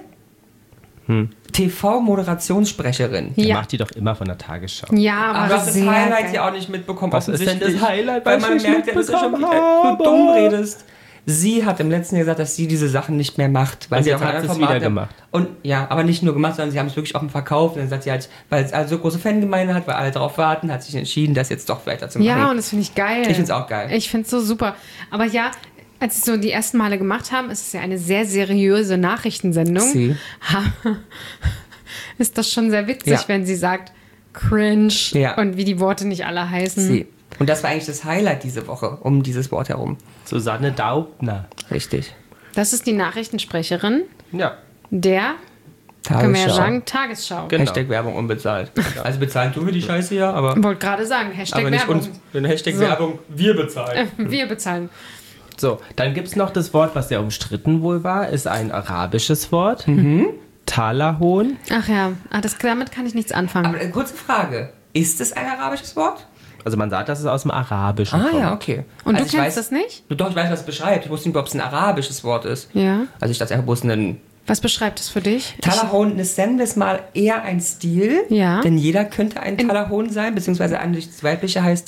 TV-Moderationssprecherin. der macht die doch immer von der Tagesschau. Ja, Aber du hast das sehr Highlight geil. ja auch nicht mitbekommen. Was ist denn das Highlight, Weil was man ich merkt, dass du schon mitbekommen wieder habe? dumm redest. Sie hat im letzten Jahr gesagt, dass sie diese Sachen nicht mehr macht. Weil Und sie jetzt auch hat ein sie es Format wieder gemacht. Und ja, aber nicht nur gemacht, sondern sie haben es wirklich auch im Verkauf. Und dann sagt sie halt, weil es also so große Fangemeinde hat, weil alle darauf warten, hat sich entschieden, das jetzt doch vielleicht dazu machen. Ja, und das finde ich geil. Ich finde es auch geil. Ich finde es so super. Aber ja, als sie so die ersten Male gemacht haben, ist es ja eine sehr seriöse Nachrichtensendung. Sie. Ist das schon sehr witzig, Ja. wenn sie sagt, cringe Ja. und wie die Worte nicht alle heißen. Sie. Und das war eigentlich das Highlight diese Woche, um dieses Wort herum. Susanne Daubner. Richtig. Das ist die Nachrichtensprecherin Ja. der, können wir ja sagen, Tagesschau. Genau. Hashtag Werbung unbezahlt. Also bezahlen tun wir die Scheiße ja, aber Wollte gerade sagen, Hashtag aber nicht Werbung. uns. Wenn Hashtag So. Werbung, wir bezahlen. Wir bezahlen. So, dann gibt es noch das Wort, was sehr umstritten wohl war, ist ein arabisches Wort. Talahon. Ach ja, damit kann ich nichts anfangen. Aber kurze Frage. Ist es ein arabisches Wort? Also man sagt, dass es aus dem Arabischen Ah kommt. ja, okay. Und Also du ich kennst weiß, das nicht? Doch, ich weiß, was es beschreibt. Ich wusste nicht, ob es ein arabisches Wort ist. Ja. Also ich dachte einfach bloß ein... Was beschreibt es für dich? Talahon ist, nennen wir es mal, eher ein Stil. Ja. Denn jeder könnte ein Talahon sein, beziehungsweise eigentlich das weibliche heißt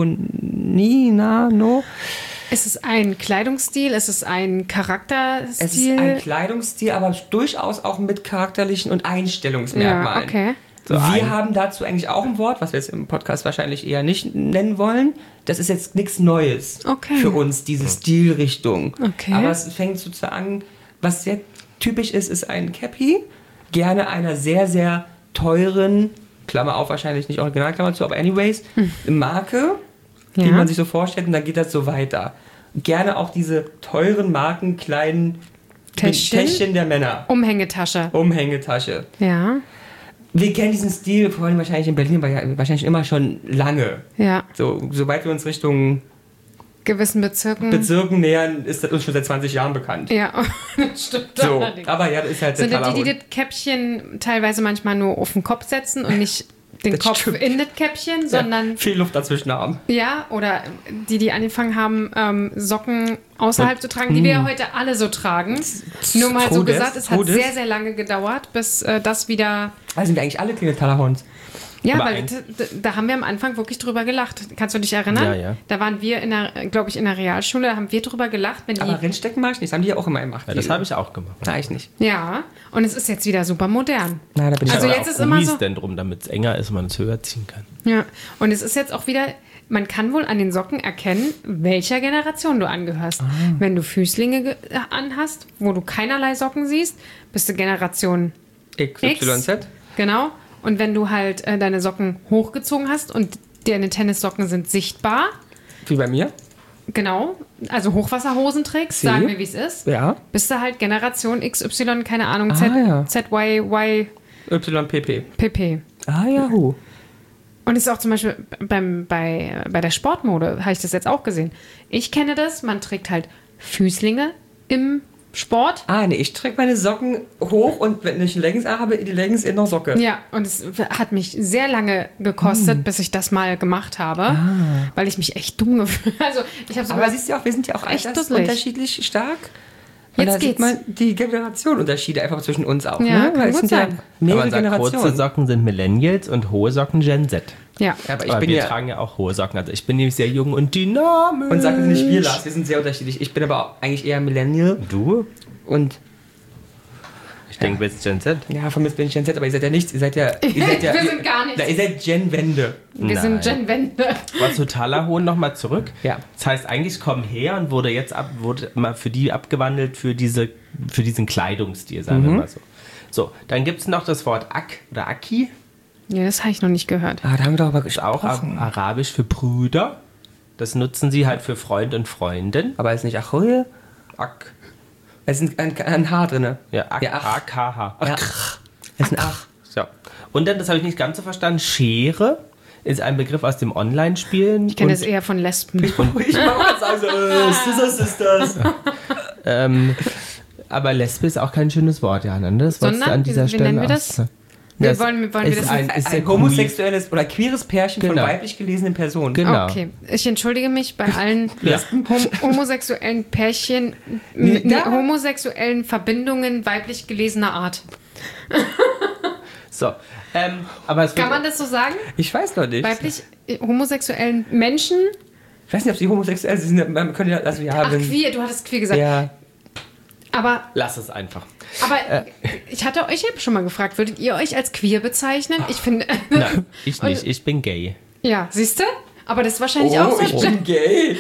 Talahon. Ist es ein Kleidungsstil? Ist es ein Charakterstil? Es ist ein Kleidungsstil, aber durchaus auch mit charakterlichen und Einstellungsmerkmalen. Ja, okay. Wir haben dazu eigentlich auch ein Wort, was wir jetzt im Podcast wahrscheinlich eher nicht nennen wollen. Das ist jetzt nichts Neues für uns, diese Stilrichtung. Okay. Aber es fängt sozusagen, was sehr typisch ist ein Cappy. Gerne einer sehr, sehr teuren, Klammer auf, wahrscheinlich nicht Original, Klammer zu, aber anyways, Marke, die Ja. man sich so vorstellt, und dann geht das so weiter. Gerne auch diese teuren Marken, kleinen Täschchen der Männer. Umhängetasche. Umhängetasche. Ja. Wir kennen diesen Stil, vor allem wahrscheinlich in Berlin, aber ja, wahrscheinlich immer schon lange. Ja. Sobald wir uns Richtung Gewissen Bezirken. Bezirken nähern, ist das uns schon seit 20 Jahren bekannt. Ja, das stimmt. So, allerdings. aber ja, das ist halt Sind der das die Talahon. das Käppchen teilweise manchmal nur auf den Kopf setzen und nicht den Das Kopf stimmt. in das Käppchen, sondern Viel Luft dazwischen haben. ja, oder die angefangen haben, Socken außerhalb zu tragen, die wir ja heute alle so tragen. Nur mal so True gesagt, this, es hat true this. sehr, sehr lange gedauert, bis das wieder. Also sind wir eigentlich alle kleine Talahons. Ja, Aber weil da haben wir am Anfang wirklich drüber gelacht. Kannst du dich erinnern? Ja, ja. Da waren wir glaube ich, in der Realschule, da haben wir drüber gelacht, wenn die. Aber Rennstecken mag ich nicht, das haben die ja auch immer gemacht. Ja, das habe ich auch gemacht. Nein, ich nicht. Ja, und es ist jetzt wieder super modern. Nein, da bin ich Also aber jetzt auch. ist immer Gummis so. denn drum, damit es enger ist und man es höher ziehen kann. Ja, und es ist jetzt auch wieder, man kann wohl an den Socken erkennen, welcher Generation du angehörst. Wenn du Füßlinge anhast, wo du keinerlei Socken siehst, bist du Generation XYZ. Genau. Und wenn du halt deine Socken hochgezogen hast und deine Tennissocken sind sichtbar, Wie bei mir. genau, also Hochwasserhosen trägst, Sie? sagen wir, wie es ist, Ja. bist du halt Generation XY, keine Ahnung, ja. ZYYPP. YPP. Ah ja, hu. Und es ist auch zum Beispiel bei der Sportmode, habe ich das jetzt auch gesehen. Ich kenne das, man trägt halt Füßlinge im Sport. Ah, nee, ich trage meine Socken hoch und wenn ich Leggings habe, die Leggings in der Socke. Ja, und es hat mich sehr lange gekostet, bis ich das mal gemacht habe, weil ich mich echt dumm gefühlt habe. Also, ich habe Aber sogar. siehst du auch, wir sind ja auch Echt unterschiedlich stark. Und Jetzt da sieht geht's. man die Generationenunterschiede einfach zwischen uns auch. Ja, ne? kann Weil es gut sind sein. ja mehrere Aber man sagt, kurze Generationen. Socken sind Millennials und hohe Socken Gen Z. Ja. Ja, aber ich Aber bin wir ja. tragen ja auch hohe Socken. Also ich bin nämlich sehr jung und dynamisch. Und sag mir nicht wir, Lars, wir sind sehr unterschiedlich. Ich bin aber auch eigentlich eher Millennial Du? und Ich denke, du bist Gen Z. ja, von mir bin ich Gen Z, aber ihr seid ja nichts. Ihr seid ja. Wir sind gar nichts. Na, ihr seid Gen-Wende. Wir Nein. sind Gen Wende. Aber zu Talahon nochmal zurück. Ja. Das heißt, eigentlich komm her und wurde jetzt wurde mal für die abgewandelt für diesen Kleidungsstil, sagen wir mal so. So, dann gibt es noch das Wort Ak oder Aki. Ja, das habe ich noch nicht gehört. Ah, da haben wir doch aber Ist auch gesprochen. arabisch für Brüder. Das nutzen sie halt für Freund und Freundin. Aber ist nicht Achoye? Ak. Es ist ein H drin. Ja, Ak, Ja, ach. AKH. Ja. Es ist ein Ach. So. Und dann, das habe ich nicht ganz so verstanden, Schere ist ein Begriff aus dem Online-Spielen. Ich kenne es eher von Lesben. Ich mag auch sagen, so, ist das. Aber Lesbe ist auch kein schönes Wort, Jana. Das wolltest du an dieser Stelle. Wie nennen wir das? Wollen wir das ein homosexuelles oder queeres Pärchen von weiblich gelesenen Personen. Genau. Okay, ich entschuldige mich bei allen homosexuellen Pärchen, homosexuellen Verbindungen weiblich gelesener Art. So, aber kann man das so sagen? Ich weiß noch nicht. Weiblich homosexuellen Menschen? Ich weiß nicht, ob sie homosexuell sind. Man könnte ja, also, ja, queer, du hattest queer gesagt. Ja. Aber lass es einfach. Aber ich hatte euch ja schon mal gefragt, würdet ihr euch als queer bezeichnen? Ich finde. Nein, ich nicht. Ich bin gay. Ja, siehst du? Aber das ist wahrscheinlich auch so. Ich bin gay.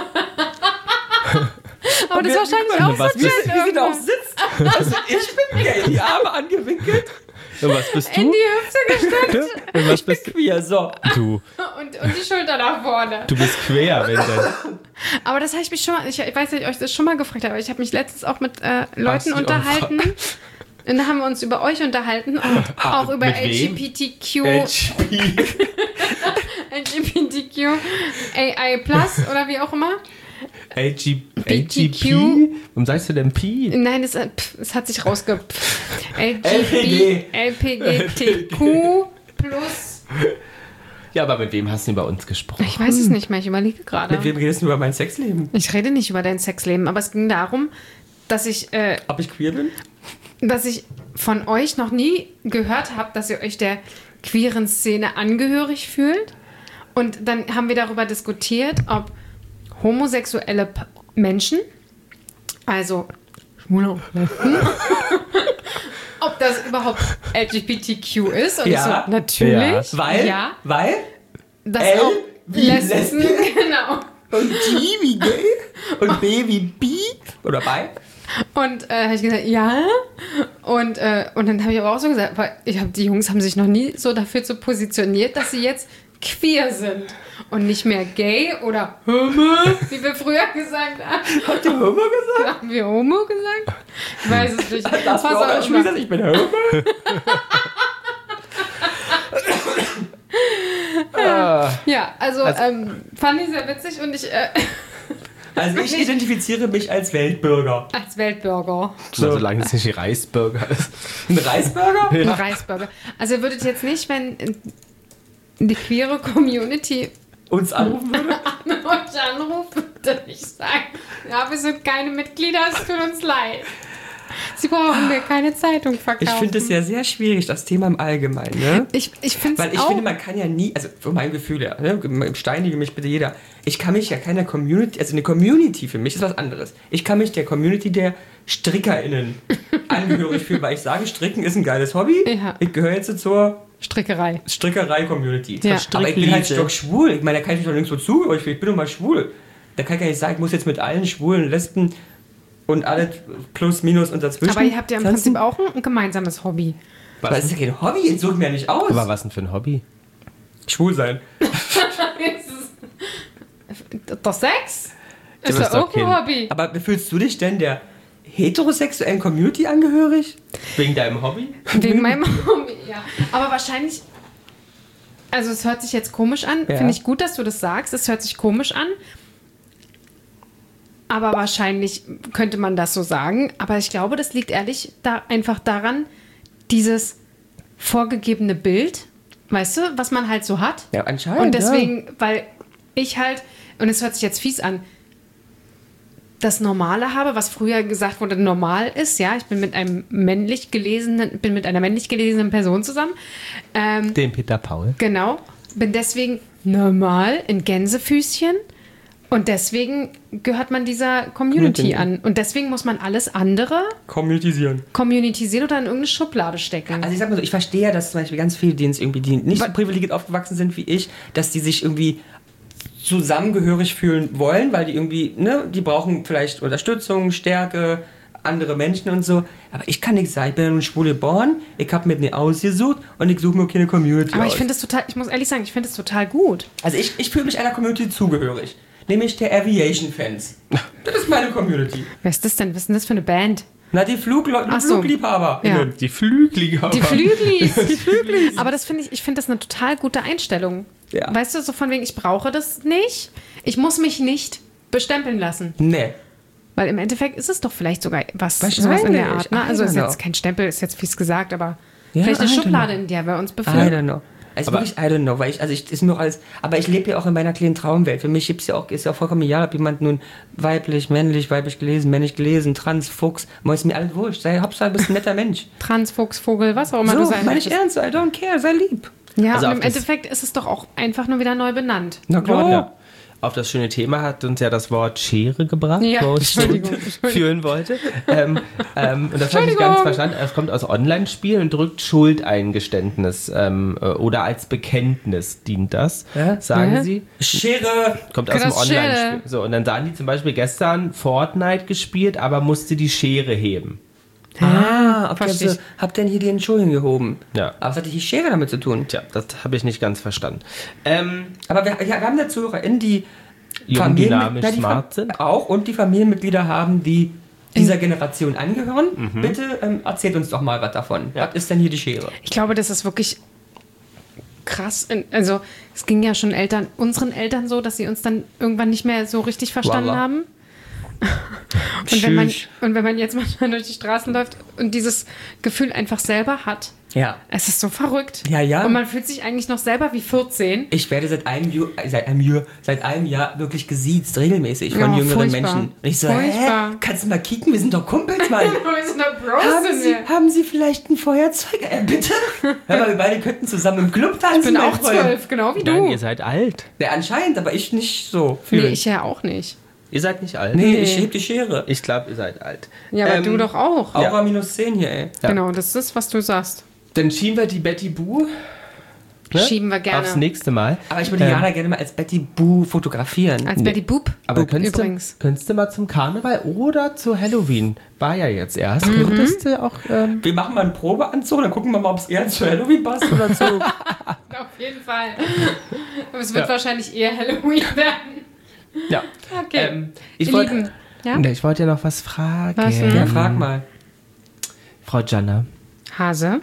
Aber das ist wahrscheinlich auch so. Wie sie da auch sitzt. Also ich bin gay. Die Arme angewinkelt. Und was bist du? In die Hüfte gesteckt. Und was bist du? Queer, so. Du. Und die Schulter nach vorne. Du bist queer, wenn denn. Aber das habe ich mich schon mal, ich weiß nicht, ob ich das schon mal gefragt habe, aber ich habe mich letztens auch mit Leuten unterhalten. Und da haben wir uns über euch unterhalten und auch über LGBTQ. LGBTQ, AI+, oder wie auch immer. LGBTQ? Warum sagst du denn Pi? Nein, es hat sich LGBTQ plus. Ja, aber mit wem hast du über uns gesprochen? Ich weiß es nicht mehr, ich überlege gerade. Mit wem redest du über mein Sexleben? Ich rede nicht über dein Sexleben, aber es ging darum, dass ich... ob ich queer bin? Dass ich von euch noch nie gehört habe, dass ihr euch der queeren Szene angehörig fühlt. Und dann haben wir darüber diskutiert, ob homosexuelle Menschen, also Schwule und Lesben, ob das überhaupt LGBTQ ist. Und ja. So, natürlich. Ja. Weil? Das L auch wie Lesben, genau. Und G wie gay. Und B wie bi. Oder bi. Und habe ich gesagt, ja. Und dann habe ich aber auch so gesagt, weil die Jungs haben sich noch nie so dafür so positioniert, dass sie jetzt queer sind. Und nicht mehr gay oder homo, wie wir früher gesagt haben. Habt ihr homo gesagt? Haben wir homo gesagt? Ich weiß es nicht. Das war auch schon gesagt, ich bin homo. Ja, also fand ich sehr witzig und ich... Also ich identifiziere mich als Weltbürger. Als Weltbürger. So, solange es nicht ein Reisburger ist. Ein Reisburger? Ja. Ein Reisburger. Also ihr würdet jetzt nicht, wenn die queere Community uns anrufen würde? Euch anrufen, würde ich sagen, ja, wir sind keine Mitglieder, es tut uns leid. Sie brauchen mir keine Zeitung verkaufen. Ich finde es ja sehr schwierig, das Thema im Allgemeinen. Ne? Ich finde Weil ich finde, man kann ja nie, also für mein Gefühl, ja, ne, steinige mich bitte jeder, ich kann mich ja keiner Community, also eine Community für mich ist was anderes. Ich kann mich der Community der StrickerInnen angehörig fühlen, weil ich sage, Stricken ist ein geiles Hobby. Ja. Ich gehöre jetzt zur Strickerei-Community. Ja. Aber ich bin halt doch schwul. Ich meine, da kann ich mich doch nirgendwo zugehörig fühlen. Ich bin doch mal schwul. Da kann ich gar nicht sagen, ich muss jetzt mit allen Schwulen, Lesben und alles plus, minus und dazwischen. Aber ihr habt ja im Prinzip auch ein gemeinsames Hobby. Aber das ist ja kein Hobby, jetzt suche ich mir ja nicht aus. Aber was denn für ein Hobby? Schwul sein. Doch Sex? Ist ja auch ein Hobby. Aber fühlst du dich denn der heterosexuellen Community angehörig? Wegen deinem Hobby? Wegen meinem Hobby, ja. Aber wahrscheinlich, also es hört sich jetzt komisch an. Ja. Finde ich gut, dass du das sagst. Es hört sich komisch an. Aber wahrscheinlich könnte man das so sagen. Aber ich glaube, das liegt ehrlich einfach daran, dieses vorgegebene Bild, weißt du, was man halt so hat. Ja, anscheinend. Und deswegen, weil ich halt, und es hört sich jetzt fies an, das Normale habe, was früher gesagt wurde, normal ist, ja, ich bin mit einer männlich gelesenen Person zusammen. Den Peter Paul. Genau. Bin deswegen normal in Gänsefüßchen und deswegen gehört man dieser Community an. Und deswegen muss man alles andere kommunitisieren oder in irgendeine Schublade stecken. Also ich sag mal so, ich verstehe ja, dass zum Beispiel ganz viele, die nicht so privilegiert aufgewachsen sind wie ich, dass die sich irgendwie zusammengehörig fühlen wollen, weil die irgendwie, ne, die brauchen vielleicht Unterstützung, Stärke, andere Menschen und so. Aber ich kann nichts sagen. Ich bin ja nun schwul geboren, ich habe mir eine ausgesucht und ich suche mir keine Community Aber aus. ich finde es total, ich muss ehrlich sagen, ich finde es total gut. Also ich fühle mich einer Community zugehörig. Nämlich der Aviation-Fans. Das ist meine Community. Wer ist das denn? Was ist denn das für eine Band? Na, die Flugliebhaber. Ja. Die Flügliebhaber. Die Flüglis. Aber das finde ich finde das eine total gute Einstellung. Ja. Weißt du, so von wegen, ich brauche das nicht. Ich muss mich nicht bestempeln lassen. Nee. Weil im Endeffekt ist es doch vielleicht sogar sowas Wahrscheinlich. in der Art. Ne? I Also don't ist know. jetzt kein Stempel, ist jetzt fies gesagt, aber Ja, vielleicht eine I don't Schublade, know. in der wir uns I befinden. don't know. Also Aber- wirklich, I don't know, weil ist mir auch alles, aber ich lebe ja auch in meiner kleinen Traumwelt. Für mich ist ja auch vollkommen egal, ob jemand nun weiblich gelesen, männlich gelesen, trans, Fuchs, ist mir alles wurscht. Hauptsache, du bist ein netter Mensch. Trans, Fuchs, Vogel, was auch immer du So, sein meine ich möchtest. ernst, I don't care, sei lieb. Ja, Also und auf im das- Endeffekt ist es doch auch einfach nur wieder neu benannt. Na klar. Ja. Auf das schöne Thema hat uns ja das Wort Schere gebracht, Ja, wo ich Entschuldigung. führen wollte. Und das habe ich nicht ganz verstanden. Es kommt aus Online-Spielen und drückt Schuldeingeständnis oder als Bekenntnis dient das, sagen Ja. sie. Schere. Kommt aus dem Das Schere. Online-Spiel. So, und dann sagen die zum Beispiel gestern Fortnite gespielt, aber musste die Schere heben. Okay, Versteh also, hab denn hier die Entschuldigung gehoben? Ja. Aber was hat die Schere damit zu tun? Tja, das habe ich nicht ganz verstanden. Aber wir haben ja ZuhörerInnen, die Jung, dynamisch, die smart sind. Auch und die Familienmitglieder haben, die dieser Generation angehören. Bitte erzählt uns doch mal was davon. Was ist denn hier die Schere? Ich glaube, das ist wirklich krass. Also es ging ja schon unseren Eltern so, dass sie uns dann irgendwann nicht mehr so richtig verstanden Voila. haben. Und wenn man jetzt manchmal durch die Straßen läuft und dieses Gefühl einfach selber hat, Ja. es ist so verrückt. Ja, ja. Und man fühlt sich eigentlich noch selber wie 14. Ich werde seit einem Jahr wirklich gesiezt, regelmäßig von Ja, jüngeren furchtbar. Menschen. Und ich so, Furchtbar. kannst du mal kicken? Wir sind doch Kumpels, Mann. Wir sind doch Bros. haben Sie vielleicht ein Feuerzeug? Bitte? Hör mal, wir beide könnten zusammen im Club tanzen. Ich bin mein auch Freund. 12, genau wie Nein, du. ihr seid alt. Ja, anscheinend, aber ich nicht so. Nee, fühlen. ich ja auch nicht. Ihr seid nicht alt? Nee, Nee. ich heb die Schere. Ich glaube, ihr seid alt. Ja, aber du doch auch. Aura minus 10 hier, ey. Ja. Genau, das ist, was du sagst. Dann schieben wir die Betty Boo Schieben wir gerne. aufs nächste Mal. Aber ich würde Jana gerne mal als Betty Boo fotografieren. Als Betty Boop. Aber Boop übrigens. könntest du mal zum Karneval oder zu Halloween? War ja jetzt erst. Könntest du auch... Wir machen mal einen Probeanzug, dann gucken wir mal, ob es eher zu Halloween passt oder zu... Auf jeden Fall. Aber es wird wahrscheinlich eher Halloween werden. ja. Okay. Ich Ihr wollte Lieben. Ja? ich wollte ja noch was fragen. Was denn? Ja, frag mal. Frau Janna, Hase.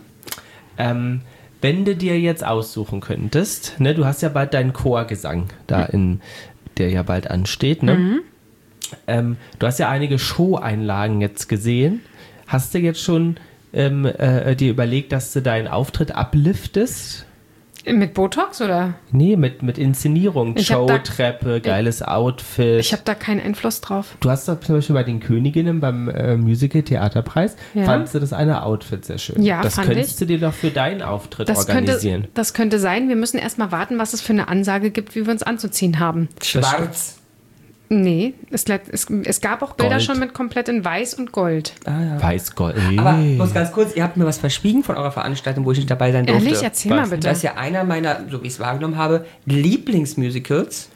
wenn du dir jetzt aussuchen könntest, ne, du hast ja bald deinen Chorgesang da der ja bald ansteht, ne? Du hast ja einige Show-Einlagen jetzt gesehen. Hast du jetzt schon dir überlegt, dass du deinen Auftritt upliftest? Mit Botox oder? Nee, mit Inszenierung, Ich hab da- Showtreppe, geiles Outfit. Ich habe da keinen Einfluss drauf. Du hast doch zum Beispiel bei den Königinnen beim Musical-Theaterpreis, Ja. fandst du das eine Outfit sehr schön. Ja, das fand könntest ich. du dir doch für deinen Auftritt Das organisieren. könnte sein. Wir müssen erstmal warten, was es für eine Ansage gibt, wie wir uns anzuziehen haben. Schwarz. Nee, es gab auch Bilder Gold. schon mit komplett in Weiß und Gold. Weiß-Gold. Aber bloß ganz kurz, ihr habt mir was verschwiegen von eurer Veranstaltung, wo ich nicht dabei sein durfte. Ehrlich, erzähl mal Was? bitte. Das ist ja einer meiner, so wie ich es wahrgenommen habe, Lieblingsmusicals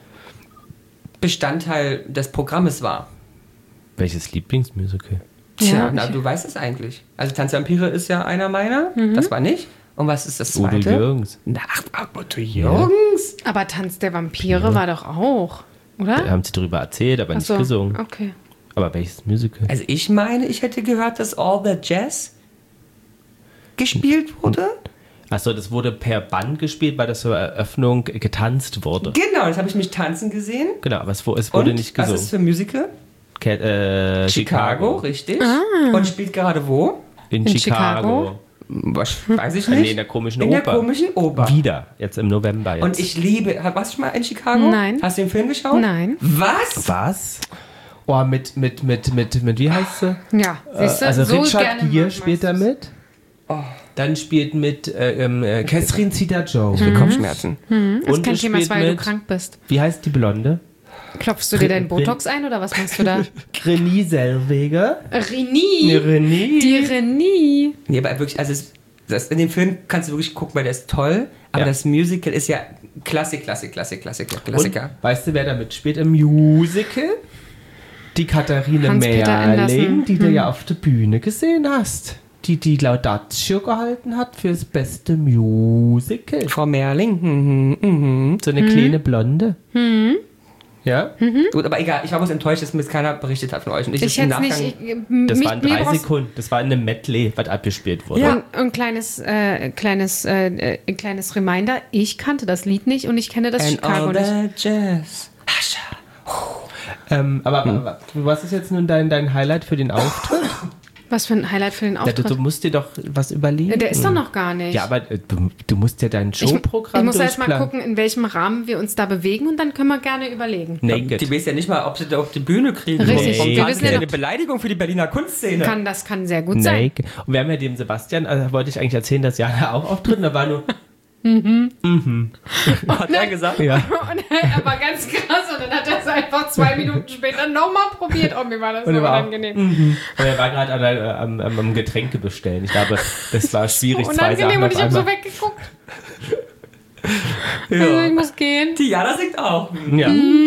Bestandteil des Programmes war. Welches Lieblingsmusical? Tja, Ja, na, du weißt es eigentlich. Also Tanz der Vampire ist ja einer meiner, das war nicht. Und was ist das Udo zweite? Jürgens. Ach, Udo Jürgens. Aber Tanz der Vampire war doch auch, Da oder? haben sie drüber erzählt, aber nicht Ach so, gesungen. Okay. Aber welches Musical? Also ich meine, ich hätte gehört, dass All That Jazz gespielt wurde. Achso, das wurde per Band gespielt, weil das zur Eröffnung getanzt wurde. Genau, das habe ich mich tanzen gesehen. Genau, aber es wurde Und nicht was ist gesungen. für ein Musical? Chicago. Richtig. Und spielt gerade wo? In In Chicago. Weiß ich Nee, nicht. in der komischen In Oper. der komischen Oper. Wieder, jetzt im November. Jetzt. Und ich liebe. Warst du schon mal in Chicago? Nein. Hast du den Film geschaut? Nein. Was? Was? Oh, mit, wie heißt sie? Ja, siehst du, Also so Richard gerne Gere magst spielt da du's. mit. Dann spielt mit Catherine Zeta-Jones. Kopfschmerzen. Das ist Und kein es Thema, spielt weil du mit- krank bist. Wie heißt die Blonde? Klopfst du dir deinen Botox ein oder was machst du da? René Zellweger. Reni. René. Die Reni. Nee, aber wirklich, also in dem Film kannst du wirklich gucken, weil der ist toll. Aber Ja. das Musical ist ja Klassiker. Und weißt du, wer da mitspielt im Musical? Die Katharine Hans-Peter Merling, Andersen. die du ja auf der Bühne gesehen hast. Die Laudatio gehalten hat fürs beste Musical. Frau Merling. So eine kleine Blonde. Ja? Gut, aber egal, ich war bloß enttäuscht, dass mir jetzt keiner berichtet hat von euch. Und Ich hätte nicht. Das waren 3 Sekunden. Das war in einem Medley, was abgespielt wurde. Ja. Und ein kleines Reminder, ich kannte das Lied nicht und ich kenne das Chicago nicht. Jazz. Aber was ist jetzt nun dein Highlight für den Auftritt? Was für ein Highlight für den Auftritt? Du musst dir doch was überlegen. Der ist doch noch gar nicht. Ja, aber du musst ja dein Showprogramm Ich muss erst mal gucken, in welchem Rahmen wir uns da bewegen und dann können wir gerne überlegen. Naked. Die wissen ja nicht mal, ob sie da auf die Bühne kriegen. Richtig. Nee. Wir Das wissen ist ja eine Beleidigung für die Berliner Kunstszene. Das kann sehr gut sein. Naked. Und wir haben ja dem Sebastian, wollte ich eigentlich erzählen, dass Jana auch auftritt, und da war nur Hat er gesagt? ja. Und er war ganz krass und dann hat er es einfach 2 Minuten später nochmal probiert. Oh, mir war das so unangenehm. Und er war gerade am Getränke bestellen. Ich glaube, das war schwierig. Unangenehm und ich habe so weggeguckt. Also ich muss gehen. Die Jana singt auch. Ja.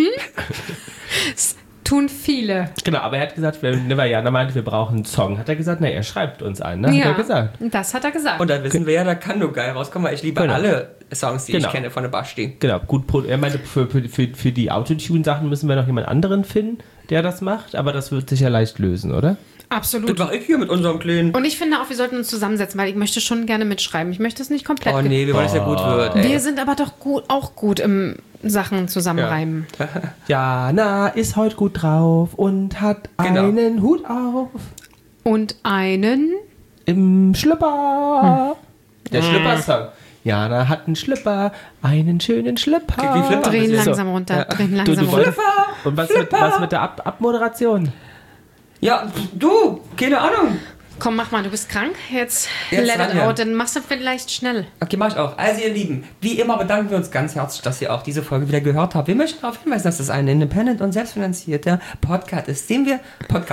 Tun viele. Genau, aber er hat gesagt, weil Jana meinte, wir brauchen einen Song. Hat er gesagt, er schreibt uns einen, ne? Hat er gesagt. Das hat er gesagt. Und da wissen wir ja, da kann nur geil rauskommen, weil ich liebe alle Songs, die ich kenne von der Basti. Genau, gut. Er meinte, für die Autotune-Sachen müssen wir noch jemand anderen finden, der das macht, aber das wird sich ja leicht lösen, oder? Absolut. Das mache ich hier mit unserem Kleinen. Und ich finde auch, wir sollten uns zusammensetzen, weil ich möchte schon gerne mitschreiben. Ich möchte es nicht komplett. Oh nee, wir wollen, dass es ja gut wird. Ey. Wir sind aber doch auch gut im Sachen zusammenreimen. Ja. Jana ist heute gut drauf und hat einen Hut auf. Und einen im Schlüpper. Der Schlüpper-Song. Jana hat einen Schlüpper, einen schönen Schlüpper. Wie Flipper. Drehen langsam runter. Drehen langsam runter. Und was mit der Abmoderation? Ja, du, keine Ahnung. Komm, mach mal, du bist krank. Jetzt Jetzt let ran, it ja. out, dann machst du vielleicht schnell. Okay, mach ich auch. Also ihr Lieben, wie immer bedanken wir uns ganz herzlich, dass ihr auch diese Folge wieder gehört habt. Wir möchten darauf hinweisen, dass das ein independent und selbstfinanzierter Podcast ist, den wir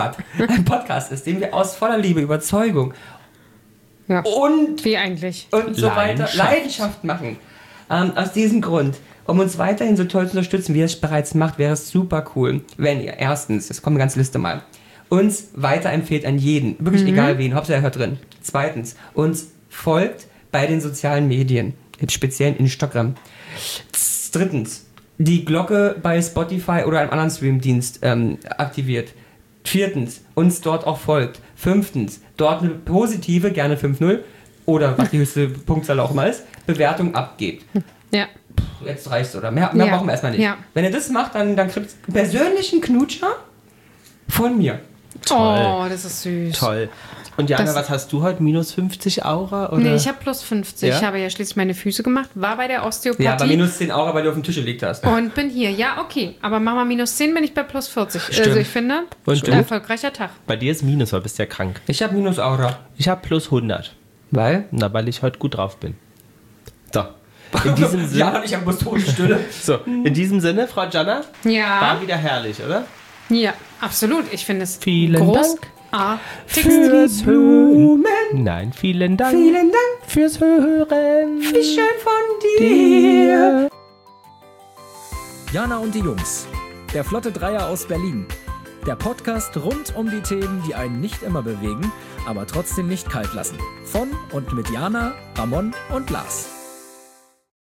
aus voller Liebe, Überzeugung Ja. und Wie eigentlich? und so weiter Leidenschaft machen. Aus diesem Grund, um uns weiterhin so toll zu unterstützen, wie ihr es bereits macht, wäre es super cool, wenn ihr erstens, es kommt eine ganze Liste mal, uns weiterempfehlt an jeden, wirklich egal wen, Hauptsache er hört drin. Zweitens, uns folgt bei den sozialen Medien, im speziellen Instagram. Drittens, die Glocke bei Spotify oder einem anderen Streamdienst aktiviert. Viertens, uns dort auch folgt. Fünftens, dort eine positive, gerne 5-0 oder was die höchste Punktzahl auch immer ist, Bewertung abgebt. Ja. Jetzt reicht's, oder? Mehr brauchen wir erstmal nicht. Ja. Wenn ihr das macht, dann kriegt ihr einen persönlichen Knutscher von mir. Toll. Oh, das ist süß. Toll. Und Jana, Das- was hast du heute? Minus 50 Aura? Oder? Nee, ich habe plus 50. Ja? Ich habe ja schließlich meine Füße gemacht, war bei der Osteopathie. Ja, bei minus 10 Aura, weil du auf dem Tisch gelegt hast. und bin hier. Ja, okay. Aber mach mal minus 10, bin ich bei plus 40. Also ich finde, Und du? erfolgreicher Tag. Bei dir ist Minus, weil du bist ja krank. Ich habe minus Aura. Ich habe plus 100. Weil? Na, weil ich heute gut drauf bin. So. In diesem Sinne, Ja, ich habe bloß Totenstille. in diesem Sinne, Frau Jana, Ja. war wieder herrlich, oder? Ja, absolut. Ich finde es Vielen groß. Dank Text. fürs Hören. Nein, vielen Dank. Vielen Dank. Fürs Hören. Wie schön von dir. Jana und die Jungs. Der Flotte Dreier aus Berlin. Der Podcast rund um die Themen, die einen nicht immer bewegen, aber trotzdem nicht kalt lassen. Von und mit Jana, Ramon und Lars.